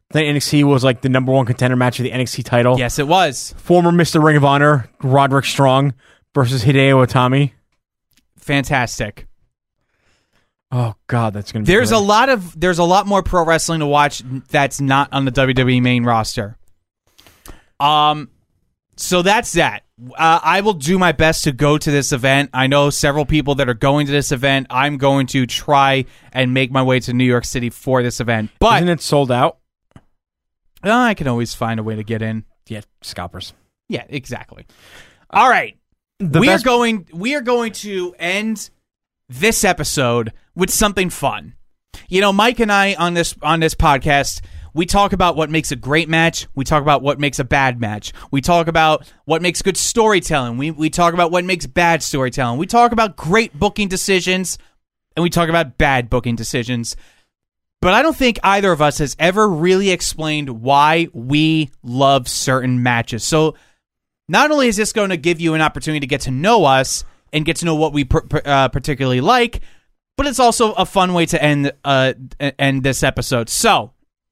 I think N X T was like the number one contender match of the N X T title. Yes, it was. Former Mister Ring of Honor, Roderick Strong versus Hideo Itami. Fantastic. Oh God, that's gonna be. There's great. a lot of there's a lot more pro wrestling to watch that's not on the W W E main roster. Um, so that's that. Uh, I will do my best to go to this event. I know several people that are going to this event. I'm going to try and make my way to New York City for this event. But isn't it sold out? uh, I can always find a way to get in. Yeah, scalpers. Yeah, exactly. All right, The we best- are going. We are going to end this episode with something fun. You know, Mike and I on this on this podcast, we talk about what makes a great match. We talk about what makes a bad match. We talk about what makes good storytelling. We we talk about what makes bad storytelling. We talk about great booking decisions, and we talk about bad booking decisions. But I don't think either of us has ever really explained why we love certain matches. So not only is this going to give you an opportunity to get to know us and get to know what we per- per- uh, particularly like, but it's also a fun way to end uh, end this episode. So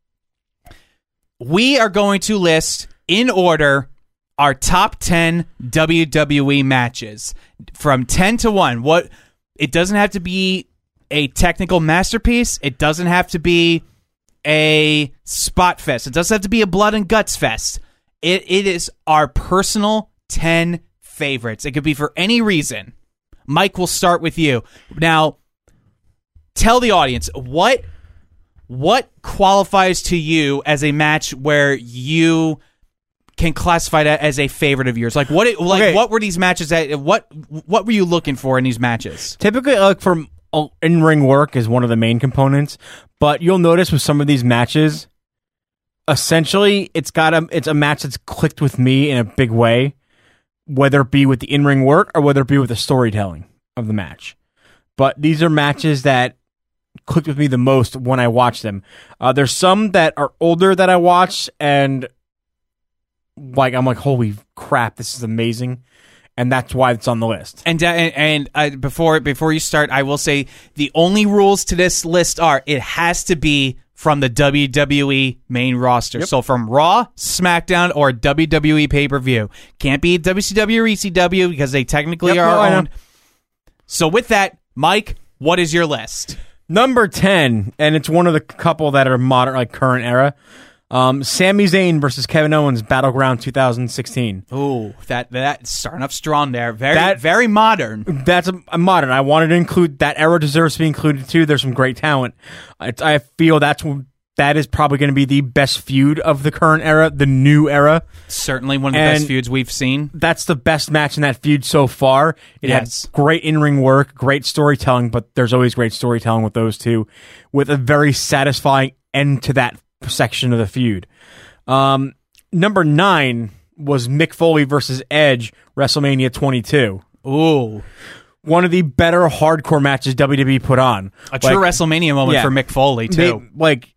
we are going to list in order our top ten W W E matches from ten to one. What it doesn't have to be a technical masterpiece. It doesn't have to be a spot fest. It doesn't have to be a blood and guts fest. It it is our personal ten favorites. It could be for any reason. Mike, we'll start with you. Now, tell the audience what what qualifies to you as a match where you can classify that as a favorite of yours. Like what it, like Okay. what were these matches that what what were you looking for in these matches? Typically, like from uh, in-ring work is one of the main components, but you'll notice with some of these matches, essentially, it's got a it's a match that's clicked with me in a big way, whether it be with the in-ring work or whether it be with the storytelling of the match. But these are matches that clicked with me the most when I watch them. Uh, there's some that are older that I watch, and like I'm like, holy crap, this is amazing. And that's why it's on the list. And uh, and, and uh, before before you start, I will say the only rules to this list are it has to be from the W W E main roster. Yep. So from Raw, SmackDown, or W W E pay-per-view. Can't be W C W or E C W because they technically Yep, are no, I know. owned. So with that, Mike, what is your list? Number ten, and it's one of the couple that are modern, like current era. Um, Sami Zayn versus Kevin Owens, Battleground twenty sixteen. Ooh, that that's starting off strong there. Very That- very modern. That's a, a modern. I wanted to include that era. Deserves to be included too. There's some great talent. It's, I feel that's that is probably going to be the best feud of the current era, the new era. Certainly one of the And- best feuds we've seen. That's the best match in that feud so far. It Yes. had great in-ring work, great storytelling, but there's always great storytelling with those two, with a very satisfying end to that section of the feud. Um, number nine was Mick Foley versus Edge, WrestleMania twenty-two. Ooh, One of the better hardcore matches W W E put on. a true Like, WrestleMania moment yeah. for Mick Foley too. they- like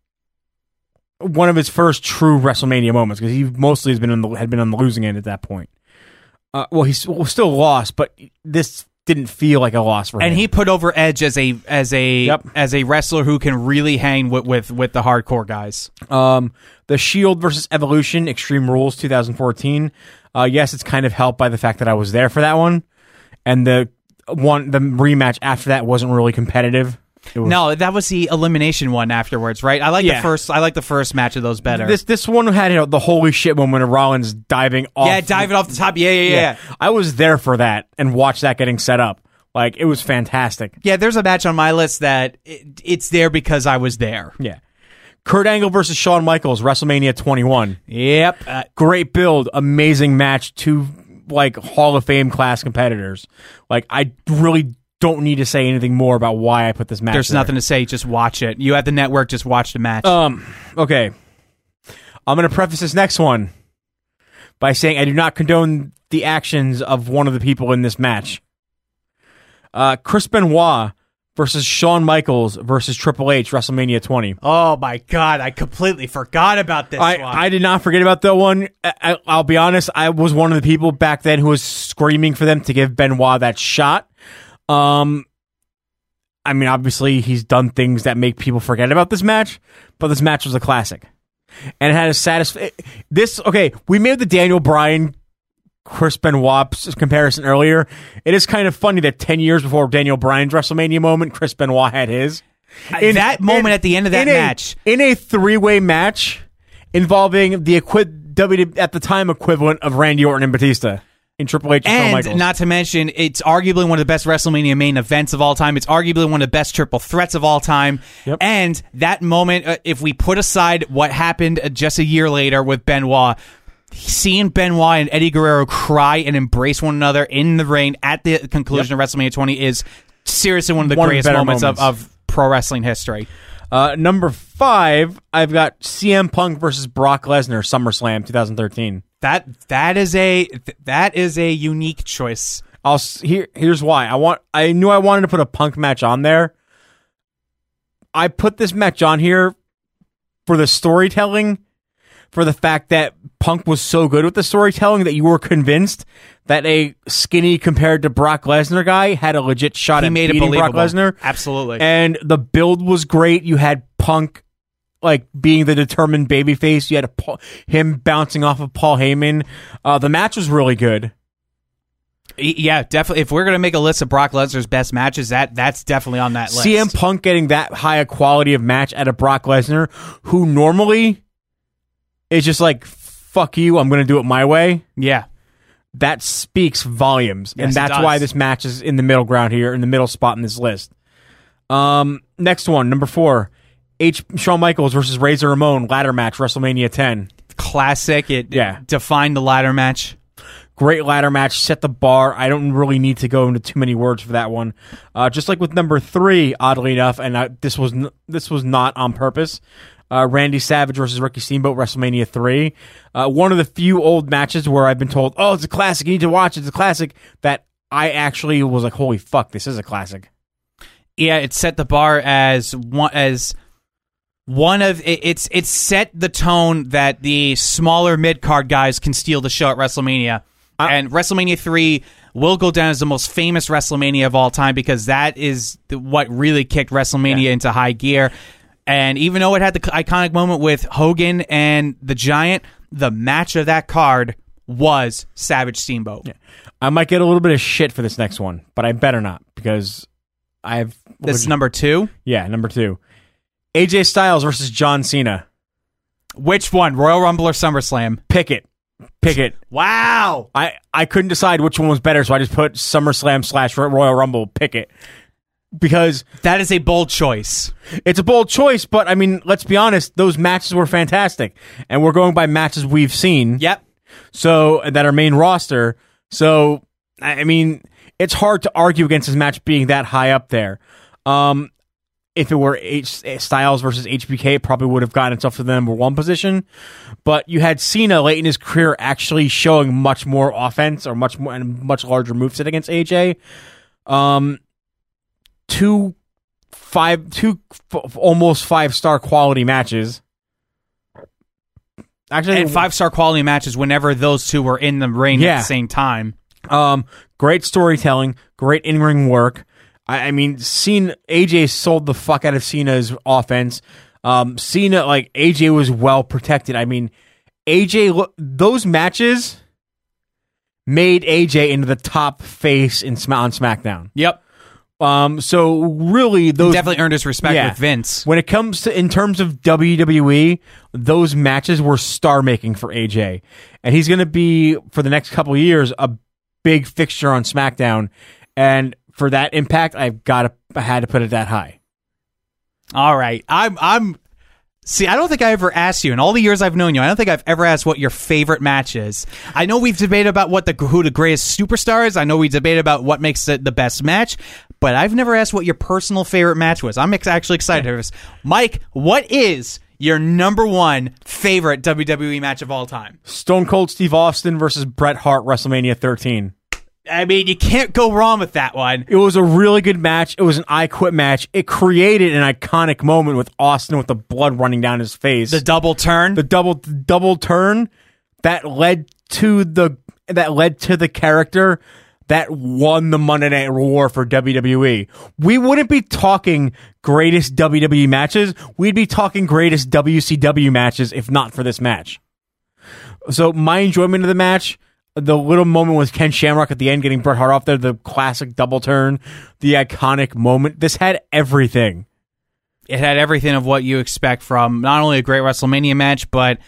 one of his first true WrestleMania moments, because he mostly has been on the had been on the losing end at that point. Uh, well, he's well, still lost, but this didn't feel like a loss for him. And he put over Edge as a as a Yep. as a wrestler who can really hang with with, with the hardcore guys. Um, the Shield versus Evolution, Extreme Rules twenty fourteen. Uh, yes, it's kind of helped by the fact that I was there for that one, and the one the rematch after that wasn't really competitive. It was, No, that was the elimination one afterwards, right? I like Yeah. the first. I like the first match of those better. this this one had you know, the holy shit moment of Rollins diving off. yeah, diving off the top. Yeah, yeah, yeah. yeah. I was there for that and watched that getting set up. Like it was fantastic. Yeah, there's a match on my list that it, it's there because I was there. Yeah. Kurt Angle versus Shawn Michaels, WrestleMania twenty-one. Yep. Uh, Great build, amazing match, two like Hall of Fame class competitors. Like I really don't need to say anything more about why I put this match there's there. nothing to say. Just watch it. You have the network. Just watch the match. Um, okay. I'm going to preface this next one by saying I do not condone the actions of one of the people in this match. Uh, Chris Benoit versus Shawn Michaels versus Triple H, WrestleMania twenty. oh my god, I completely forgot about this I, one. I did not forget about that one. I, I, I'll be honest, I was one of the people back then who was screaming for them to give Benoit that shot. Um, I mean, obviously, he's done things that make people forget about this match, but this match was a classic. and it had a satisfying. This okay. We made the Daniel Bryan, Chris Benoit comparison earlier. It is kind of funny that ten years before Daniel Bryan's WrestleMania moment, Chris Benoit had his. In, that moment in, at the end of that in match, a, in a three-way match involving the equi- W at the time equivalent of Randy Orton and Batista. In Triple H and Shawn Michaels. And not to mention, it's arguably one of the best WrestleMania main events of all time. It's arguably one of the best triple threats of all time. Yep. And that moment, uh, if we put aside what happened uh, just a year later with Benoit, seeing Benoit and Eddie Guerrero cry and embrace one another in the ring at the conclusion yep. of WrestleMania twenty is seriously one of the one greatest of the moments, moments. Of, of pro wrestling history. Uh, number five, I've got C M Punk versus Brock Lesnar, SummerSlam twenty thirteen. That that is a that is a unique choice. I'll here. Here's why. I want. I knew I wanted to put a Punk match on there. I put this match on here for the storytelling, for the fact that Punk was so good with the storytelling that you were convinced that a skinny compared to Brock Lesnar guy had a legit shot He at made it beating Brock believable. Lesnar. Absolutely. And the build was great. You had Punk like being the determined babyface. You had a, Paul, him bouncing off of Paul Heyman. Uh, the match was really good. Yeah, definitely. If we're gonna make a list of Brock Lesnar's best matches, that that's definitely on that list. C M Punk getting that high a quality of match out of Brock Lesnar, who normally is just like, fuck you, I'm going to do it my way. Yeah. That speaks volumes. Yes, and that's it does. why this match is in the middle ground here, in the middle spot in this list. Um, next one, number four. H. Shawn Michaels versus Razor Ramon ladder match, WrestleMania ten. Classic. It, Yeah. it defined the ladder match. Great ladder match, set the bar. I don't really need to go into too many words for that one. Uh, just like with number three, oddly enough, and I, this was n- this was not on purpose. Uh, Randy Savage versus Ricky Steamboat, WrestleMania three. Uh, one of the few old matches where I've been told, "Oh, it's a classic. You need to watch it. It's a classic." That I actually was like, "Holy fuck, this is a classic." Yeah, it set the bar as one as one of it, it's it's set the tone that the smaller mid card guys can steal the show at WrestleMania. Uh, and WrestleMania three will go down as the most famous WrestleMania of all time because that is the, what really kicked WrestleMania Yeah. into high gear. And even though it had the iconic moment with Hogan and the Giant, the match of that card was Savage Steamboat. Yeah. I might get a little bit of shit for this next one, but I better not because I've... This is number two? Yeah, number two. A J Styles versus John Cena. Which one? Royal Rumble or SummerSlam? Pick it. Pick it. Wow. I, I couldn't decide which one was better, so I just put SummerSlam slash Royal Rumble. Pick it. Because that is a bold choice. It's a bold choice, but I mean, let's be honest, those matches were fantastic. And we're going by matches we've seen. Yep. So, that are main roster. So, I mean, it's hard to argue against this match being that high up there. Um, if it were H- Styles versus H B K, it probably would have gotten itself to the number one position. But you had Cena late in his career actually showing much more offense or much more and much larger moveset against A J. Um, two five, two f- almost five star quality matches. Actually, and five star quality matches whenever those two were in the ring Yeah. at the same time. Um, great storytelling, great in ring work. I, I mean, Cena, A J sold the fuck out of Cena's offense. Um, Cena, like A J was well protected. I mean, A J, lo- those matches made A J into the top face in Sm- on SmackDown. Yep. Um, so really, those Definitely earned his respect Yeah. with Vince. When it comes to in terms of W W E, those matches were star making for A J, and he's going to be for the next couple of years a big fixture on SmackDown. And for that impact, I've got to I had to put it that high. All right, I'm I'm. See, I don't think I ever asked you in all the years I've known you. I don't think I've ever asked what your favorite match is. I know we've debated about what the who the greatest superstar is. I know we debated about what makes it the best match, but I've never asked what your personal favorite match was. I'm ex- actually excited for this. Mike, what is your number one favorite W W E match of all time? Stone Cold Steve Austin versus Bret Hart, WrestleMania thirteen. I mean, you can't go wrong with that one. It was a really good match. It was an I Quit match. It created an iconic moment with Austin with the blood running down his face. The double turn. the double double turn that led to the that led to the character that won the Monday Night War for W W E. We wouldn't be talking greatest W W E matches. We'd be talking greatest W C W matches if not for this match. So my enjoyment of the match, the little moment with Ken Shamrock at the end getting Bret Hart off there, the classic double turn, the iconic moment. This had everything. It had everything of what you expect from not only a great WrestleMania match, but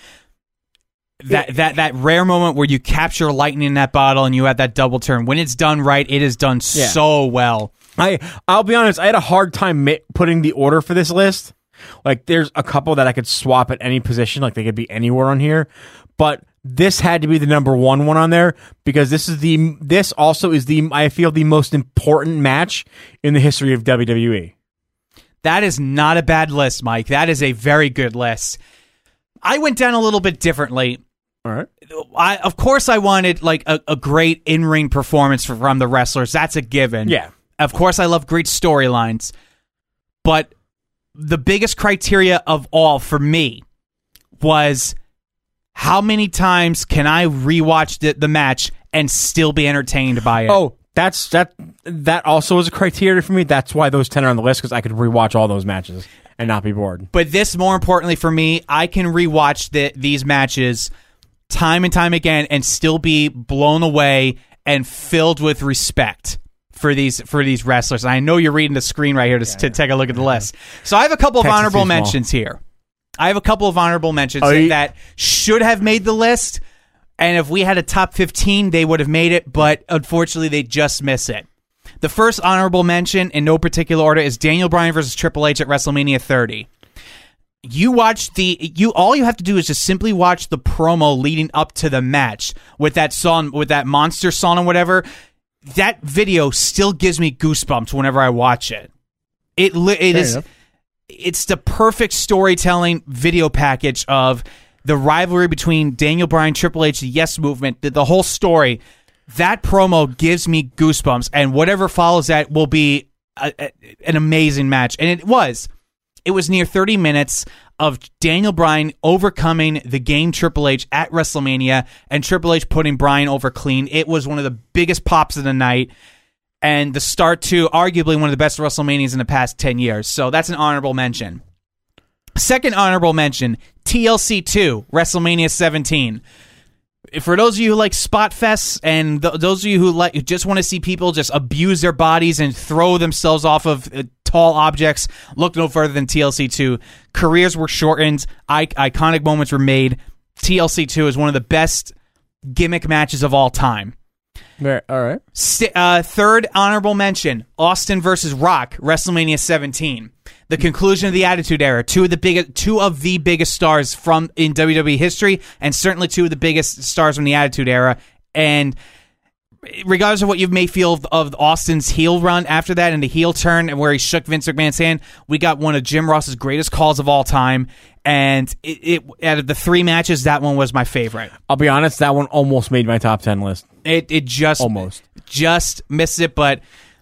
that that that rare moment where you capture lightning in that bottle and you have that double turn. When it's done right, it is done yeah. so well. I I'll be honest, I had a hard time mi- putting the order for this list. Like, there's a couple that I could swap at any position, like they could be anywhere on here, but this had to be the number one one on there because this is the this also is the I feel the most important match in the history of W W E. That is not a bad list, Mike. That is a very good list. I went down a little bit differently. All right. I, of course, I wanted like a, a great in-ring performance from the wrestlers. That's a given. Yeah. Of course, I love great storylines. But the biggest criteria of all for me was how many times can I rewatch the, the match and still be entertained by it? Oh, that's that. That also is a criteria for me. That's why those ten are on the list, because I could rewatch all those matches and not be bored. But this, more importantly for me, I can rewatch the, these matches time and time again and still be blown away and filled with respect for these for these wrestlers. And I know you're reading the screen right here to, yeah, to take a look at the list. So I have a couple of Texas honorable mentions here. I have a couple of honorable mentions oh, you- that should have made the list. And if we had a top fifteen, they would have made it. But unfortunately, they just miss it. The first honorable mention, in no particular order, is Daniel Bryan versus Triple H at WrestleMania thirty. You watch the you all you have to do is just simply watch the promo leading up to the match with that song, with that monster song or whatever. That video still gives me goosebumps whenever I watch it. It it Fair is enough. It's the perfect storytelling video package of the rivalry between Daniel Bryan, Triple H, the Yes Movement, the, the whole story. That promo gives me goosebumps, and whatever follows that will be a, a, an amazing match. And it was. It was near thirty minutes of Daniel Bryan overcoming the game Triple H at WrestleMania and Triple H putting Bryan over clean. It was one of the biggest pops of the night and the start to arguably one of the best WrestleManias in the past ten years. So that's an honorable mention. Second honorable mention, T L C two, WrestleMania seventeen. For those of you who like spot fests and th- those of you who like who just want to see people just abuse their bodies and throw themselves off of uh, tall objects, look no further than T L C two. Careers were shortened. I- iconic moments were made. T L C two is one of the best gimmick matches of all time. All right. St- uh, third honorable mention, Austin versus Rock, WrestleMania seventeen. The conclusion of the Attitude Era. Two of the biggest, two of the biggest stars from in W W E history, and certainly two of the biggest stars from the Attitude Era. And regardless of what you may feel of, of Austin's heel run after that and the heel turn and where he shook Vince McMahon's hand, we got one of Jim Ross's greatest calls of all time. And it, it out of the three matches, that one was my favorite. I'll be honest, that one almost made my top ten list. It it just almost just missed it, but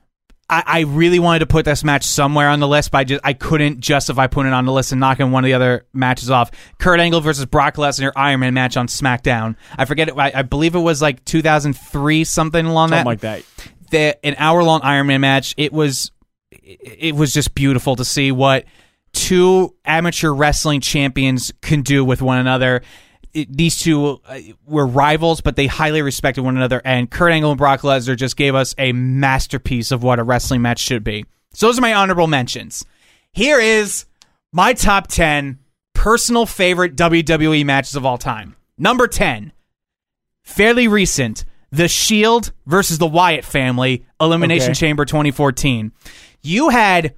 I, I really wanted to put this match somewhere on the list, but I just I couldn't justify putting it on the list and knocking one of the other matches off. Kurt Angle versus Brock Lesnar Iron Man match on SmackDown. I forget it. I, I believe it was like two thousand three, something along something that. like that. The, an hour long Iron Man match. It was it, it was just beautiful to see what two amateur wrestling champions can do with one another. It, these two uh, were rivals, but they highly respected one another, and Kurt Angle and Brock Lesnar just gave us a masterpiece of what a wrestling match should be. So those are my honorable mentions. Here is my top ten personal favorite W W E matches of all time. Number ten, fairly recent, The Shield versus the Wyatt family, Elimination okay. Chamber twenty fourteen. You had,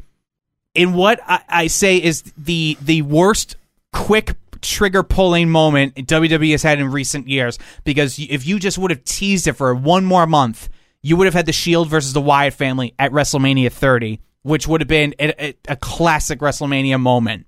in what I, I say is the the worst quick trigger pulling moment W W E has had in recent years, because if you just would have teased it for one more month, you would have had The Shield versus the Wyatt family at WrestleMania thirty, which would have been a, a, a classic WrestleMania moment.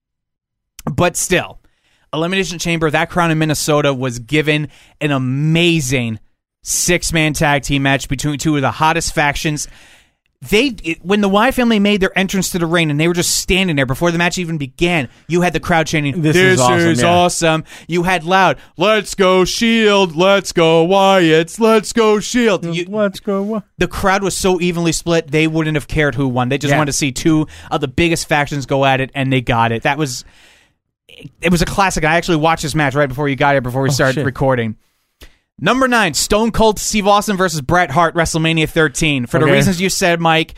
But still, Elimination Chamber, that crown in Minnesota, was given an amazing six-man tag team match between two of the hottest factions. They it, when the Wyatt family made their entrance to the ring and they were just standing there before the match even began, you had the crowd chanting, This "This is awesome, is yeah. awesome." You had loud, "Let's go Shield, let's go Wyatts, let's go Shield." You, Let's go. the crowd was so evenly split, they wouldn't have cared who won. They just Yeah. wanted to see two of the biggest factions go at it, and they got it. That was it was a classic. I actually watched this match right before you got here, before we started shit. recording. Number nine, Stone Cold Steve Austin versus Bret Hart, WrestleMania thirteen. For the Okay. reasons you said, Mike,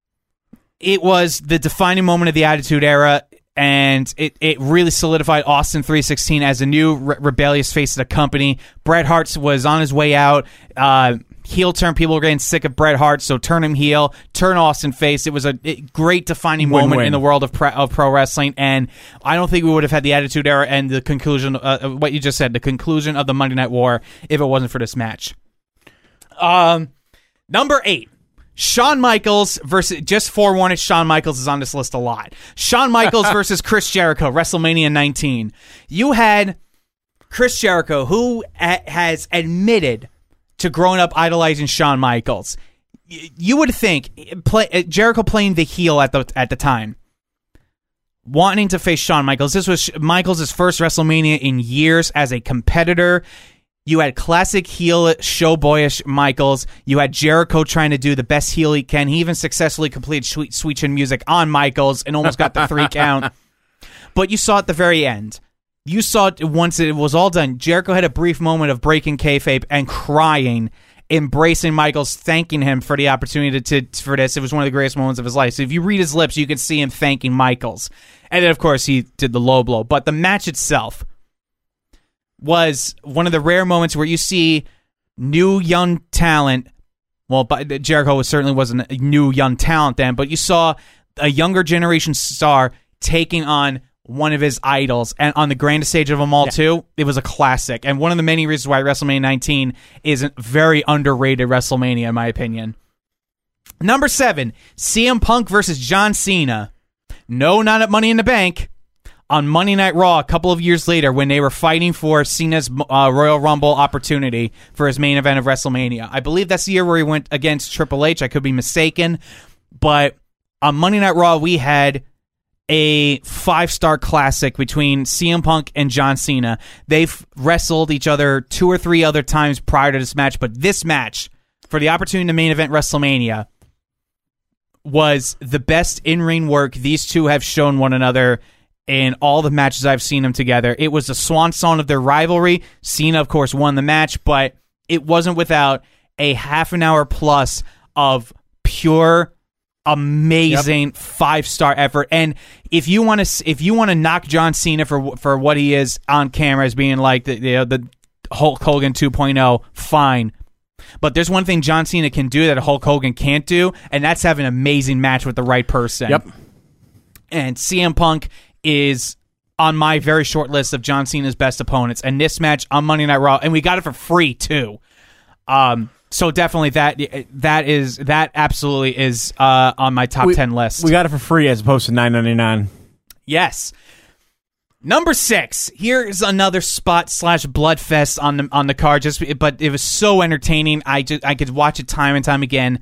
it was the defining moment of the Attitude Era, and it, it really solidified Austin three sixteen as a new re- rebellious face of the company. Bret Hart was on his way out. Uh, heel turn. People were getting sick of Bret Hart, so turn him heel, turn Austin face. It was a it, great defining Win-win. moment in the world of, pre- of pro wrestling, and I don't think we would have had the Attitude Era and the conclusion, uh, what you just said, the conclusion of the Monday Night War if it wasn't for this match. Um, number eight. Shawn Michaels versus, just forewarning, Shawn Michaels is on this list a lot. Shawn Michaels versus Chris Jericho, WrestleMania nineteen. You had Chris Jericho, who a- has admitted to growing up idolizing Shawn Michaels. Y- You would think play, uh, Jericho playing the heel at the at the time, wanting to face Shawn Michaels. This was Sh- Michaels' first WrestleMania in years as a competitor. You had classic heel showboyish Michaels. You had Jericho trying to do the best heel he can. He even successfully completed Sweet Sweet Chin Music on Michaels and almost got the three count. But you saw at the very end. You saw it once it was all done. Jericho had a brief moment of breaking kayfabe and crying, embracing Michaels, thanking him for the opportunity to, to for this. It was one of the greatest moments of his life. So if you read his lips, you can see him thanking Michaels. And then, of course, he did the low blow. But the match itself was one of the rare moments where you see new young talent. Well, but Jericho was, certainly wasn't a new young talent then, but you saw a younger generation star taking on one of his idols, and on the grandest stage of them all, yeah. too. It was a classic, and one of the many reasons why WrestleMania nineteen is a very underrated WrestleMania, in my opinion. Number seven, C M Punk versus John Cena. No, not at Money in the Bank. On Monday Night Raw a couple of years later when they were fighting for Cena's uh, Royal Rumble opportunity for his main event of WrestleMania. I believe that's the year where he went against Triple H. I could be mistaken. But on Monday Night Raw, we had a five-star classic between C M Punk and John Cena. They've wrestled each other two or three other times prior to this match, but this match, for the opportunity to main event WrestleMania, was the best in-ring work these two have shown one another in all the matches I've seen them together. It was the swan song of their rivalry. Cena, of course, won the match, but it wasn't without a half an hour plus of pure, amazing yep. five-star effort. And if you want to, if you want to knock John Cena for for what he is on camera as being like the you know, the Hulk Hogan two point oh, fine. But there's one thing John Cena can do that Hulk Hogan can't do, and that's have an amazing match with the right person. Yep. And C M Punk is on my very short list of John Cena's best opponents, and this match on Monday Night Raw, and we got it for free too. Um, so definitely that that is that absolutely is uh, on my top we, ten list. We got it for free as opposed to nine ninety-nine. Yes. Number six. Here's another spot slash bloodfest on the on the card. Just but it was so entertaining. I just I could watch it time and time again.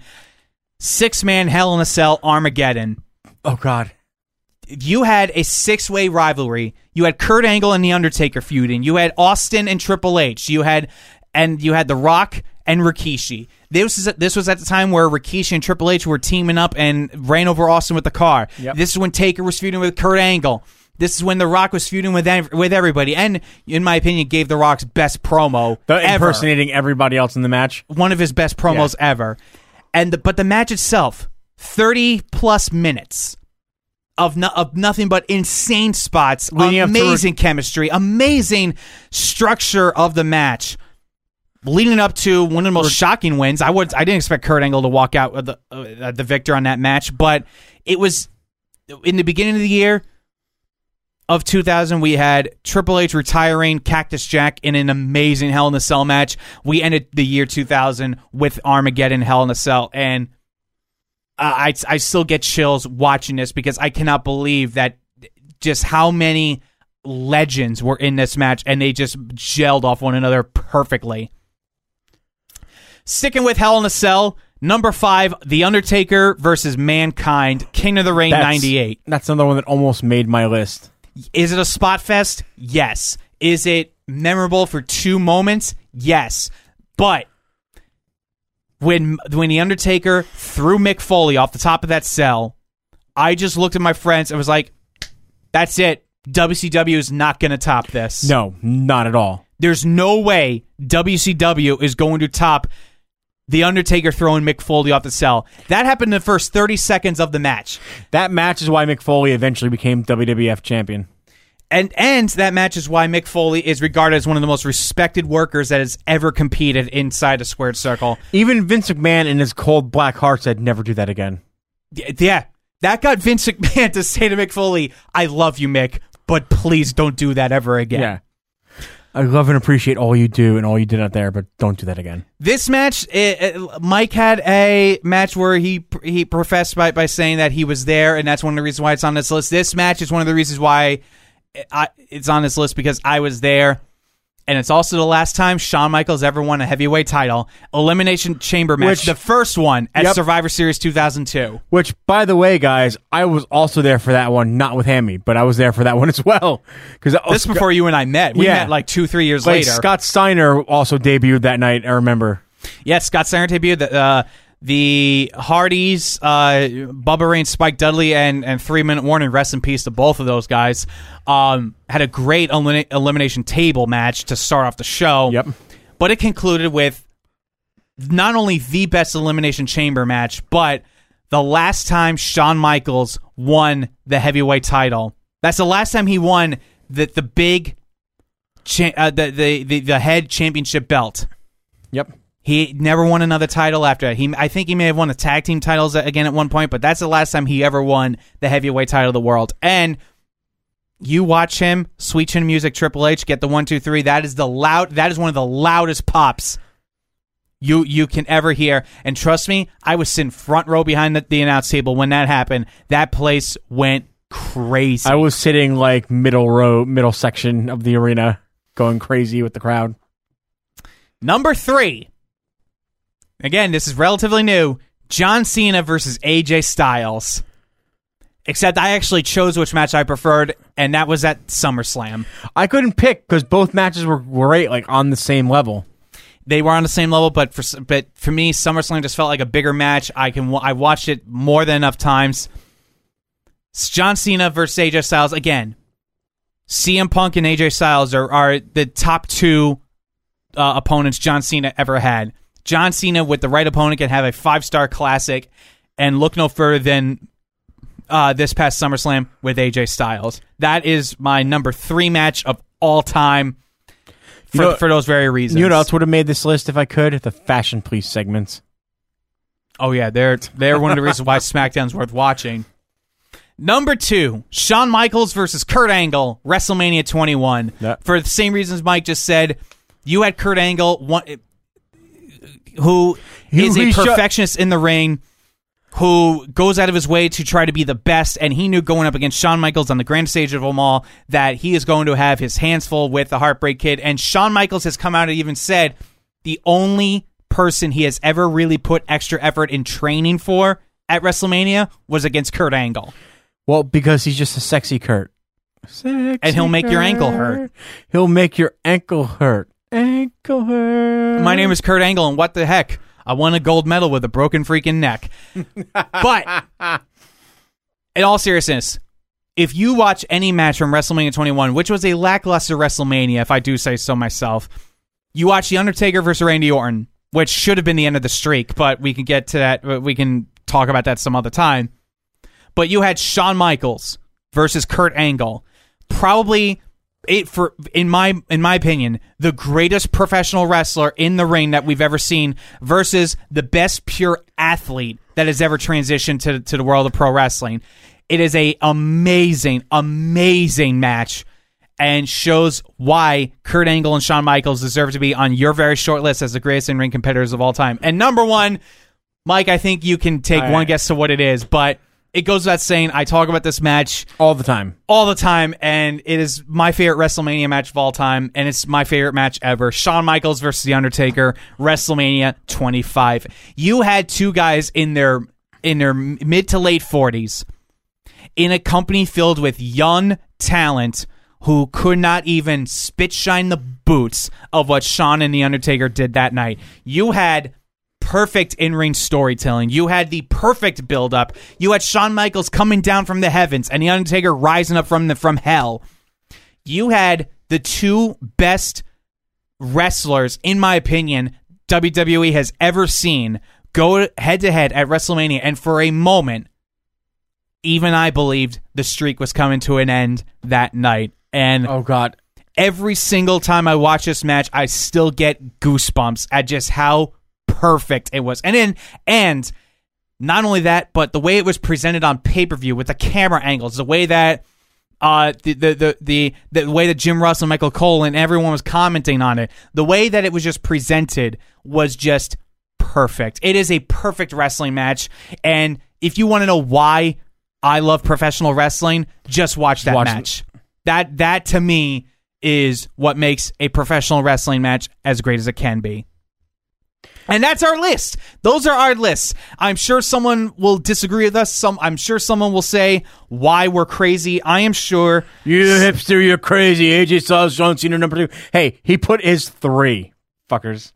Six man Hell in a Cell Armageddon. Oh God. You had a six-way rivalry. You had Kurt Angle and The Undertaker feuding. You had Austin and Triple H. You had and you had The Rock and Rikishi. This was this was at the time where Rikishi and Triple H were teaming up and ran over Austin with the car. Yep. This is when Taker was feuding with Kurt Angle. This is when The Rock was feuding with with everybody, and in my opinion, gave The Rock's best promo the ever. Impersonating everybody else in the match. One of his best promos yeah. ever. And the, but the match itself, thirty plus minutes. Of, no, of nothing but insane spots, Leading amazing to... chemistry, amazing structure of the match, leading up to one of the most shocking wins. I would I didn't expect Kurt Angle to walk out with the uh, the victor on that match, but it was in the beginning of the year of two thousand. We had Triple H retiring Cactus Jack in an amazing Hell in a Cell match. We ended the year two thousand with Armageddon Hell in a Cell, and Uh, I, I still get chills watching this because I cannot believe that just how many legends were in this match and they just gelled off one another perfectly. Sticking with Hell in a Cell, Number five, The Undertaker versus Mankind, King of the Ring That's- ninety-eight. That's another one that almost made my list. Is it a spot fest? Yes. Is it memorable for two moments? Yes. But when when The Undertaker threw Mick Foley off the top of that cell, I just looked at my friends and was like, that's it. W C W is not going to top this. No, not at all. There's no way W C W is going to top The Undertaker throwing Mick Foley off the cell. That happened in the first thirty seconds of the match. That match is why Mick Foley eventually became W W F champion. And and that match is why Mick Foley is regarded as one of the most respected workers that has ever competed inside a squared circle. Even Vince McMahon in his cold black heart said, never do that again. Yeah, that got Vince McMahon to say to Mick Foley, I love you, Mick, but please don't do that ever again. Yeah. I love and appreciate all you do and all you did out there, but don't do that again. This match, it, it, Mike had a match where he he professed by, by saying that he was there, and that's one of the reasons why it's on this list. This match is one of the reasons why I, it's on this list, because I was there, and it's also the last time Shawn Michaels ever won a heavyweight title. Elimination Chamber match, Which- the first one at Yep. Survivor Series two thousand two. Which, by the way, guys, I was also there for that one, not with Hammy, but I was there for that one as well. Because This is before you and I met. We Yeah. met like two, three years like, later. Scott Steiner also debuted that night, I remember. Yes, Scott Steiner debuted. The, uh, the Hardys, uh, Bubba Ray, Spike Dudley, and, and Three Minute Warning, rest in peace to both of those guys, um, had a great elimina- elimination table match to start off the show. Yep. But it concluded with not only the best Elimination Chamber match, but the last time Shawn Michaels won the heavyweight title. That's the last time he won the, the big, cha- uh, the, the, the, the head championship belt. Yep. He never won another title after that. He, I think he may have won the tag team titles again at one point, but that's the last time he ever won the heavyweight title of the world. And you watch him, Sweet Chin Music, Triple H, get the one, two, three. That is the loud. That is one of the loudest pops you you can ever hear. And trust me, I was sitting front row behind the, the announce table when that happened. That place went crazy. I was sitting like middle row, middle section of the arena, going crazy with the crowd. Number three. Again, this is relatively new. John Cena versus A J Styles. Except I actually chose which match I preferred, and that was at SummerSlam. I couldn't pick because both matches were great, like on the same level. They were on the same level, but for but for me, SummerSlam just felt like a bigger match. I can I watched it more than enough times. It's John Cena versus A J Styles again. C M Punk and A J Styles are are the top two uh, opponents John Cena ever had. John Cena, with the right opponent, can have a five-star classic, and look no further than uh, this past SummerSlam with A J Styles. That is my number three match of all time for, You know- for those very reasons. You know what else would have made this list if I could? The Fashion Police segments. Oh, yeah, they're, they're one of the reasons why SmackDown's worth watching. Number two, Shawn Michaels versus Kurt Angle, WrestleMania twenty-one. Yeah. For the same reasons Mike just said, you had Kurt Angle, one, who He- is he a sho- perfectionist in the ring, who goes out of his way to try to be the best, and he knew going up against Shawn Michaels on the grand stage of them all that he is going to have his hands full with the Heartbreak Kid. And Shawn Michaels has come out and even said the only person he has ever really put extra effort in training for at WrestleMania was against Kurt Angle. Well, because he's just a sexy Kurt. Sexy And he'll make your ankle hurt. Kurt. He'll make your ankle hurt. Ankle hurt. My name is Kurt Angle, and what the heck? I won a gold medal with a broken freaking neck. But, in all seriousness, if you watch any match from WrestleMania twenty-one, which was a lackluster WrestleMania, if I do say so myself, you watch The Undertaker versus Randy Orton, which should have been the end of the streak, but we can get to that. We can talk about that some other time. But you had Shawn Michaels versus Kurt Angle, probably it for in my in my opinion the greatest professional wrestler in the ring that we've ever seen versus the best pure athlete that has ever transitioned to to the world of pro wrestling. It is a amazing, amazing match, and shows why Kurt Angle and Shawn Michaels deserve to be on your very short list as the greatest in ring competitors of all time. And number one, Mike, I think you can take All one right. guess to what it is, but it goes without saying, I talk about this match all the time. all the time, and it is my favorite WrestleMania match of all time, and it's my favorite match ever. Shawn Michaels versus The Undertaker, WrestleMania twenty-five. You had two guys in their in their mid to late forties in a company filled with young talent who could not even spit shine the boots of what Shawn and The Undertaker did that night. You had perfect in-ring storytelling. You had the perfect build-up. You had Shawn Michaels coming down from the heavens and The Undertaker rising up from the from hell. You had the two best wrestlers, in my opinion, W W E has ever seen go head-to-head at WrestleMania, and for a moment, even I believed the streak was coming to an end that night. And oh God, every single time I watch this match, I still get goosebumps at just how perfect it was. And in and not only that, but the way it was presented on pay-per-view with the camera angles, the way that uh the the the the, the way that Jim Ross and Michael Cole and everyone was commenting on it, the way that it was just presented was just perfect. It is a perfect wrestling match, and if you want to know why I love professional wrestling, just watch that watch match. It. That that to me is what makes a professional wrestling match as great as it can be. And that's our list. Those are our lists. I'm sure someone will disagree with us. Some, I'm sure someone will say why we're crazy. I am sure. You hipster, you're crazy. A J Styles, John Cena, number two. Hey, he put his three. Fuckers.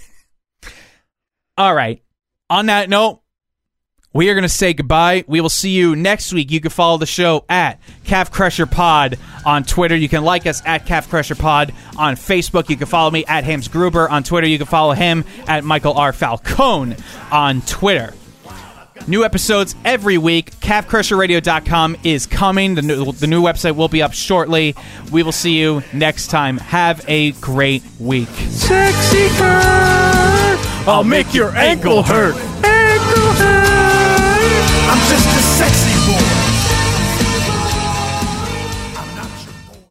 All right. On that note, we are going to say goodbye. We will see you next week. You can follow the show at Calf Crusher Pod on Twitter. You can like us at Calf Crusher Pod on Facebook. You can follow me at Hams Gruber on Twitter. You can follow him at Michael R. Falcone on Twitter. New episodes every week. calf crusher radio dot com is coming. The new, the new website will be up shortly. We will see you next time. Have a great week. Sexy girl, I'll make your ankle hurt. Ankle hurt. I'm just a sexy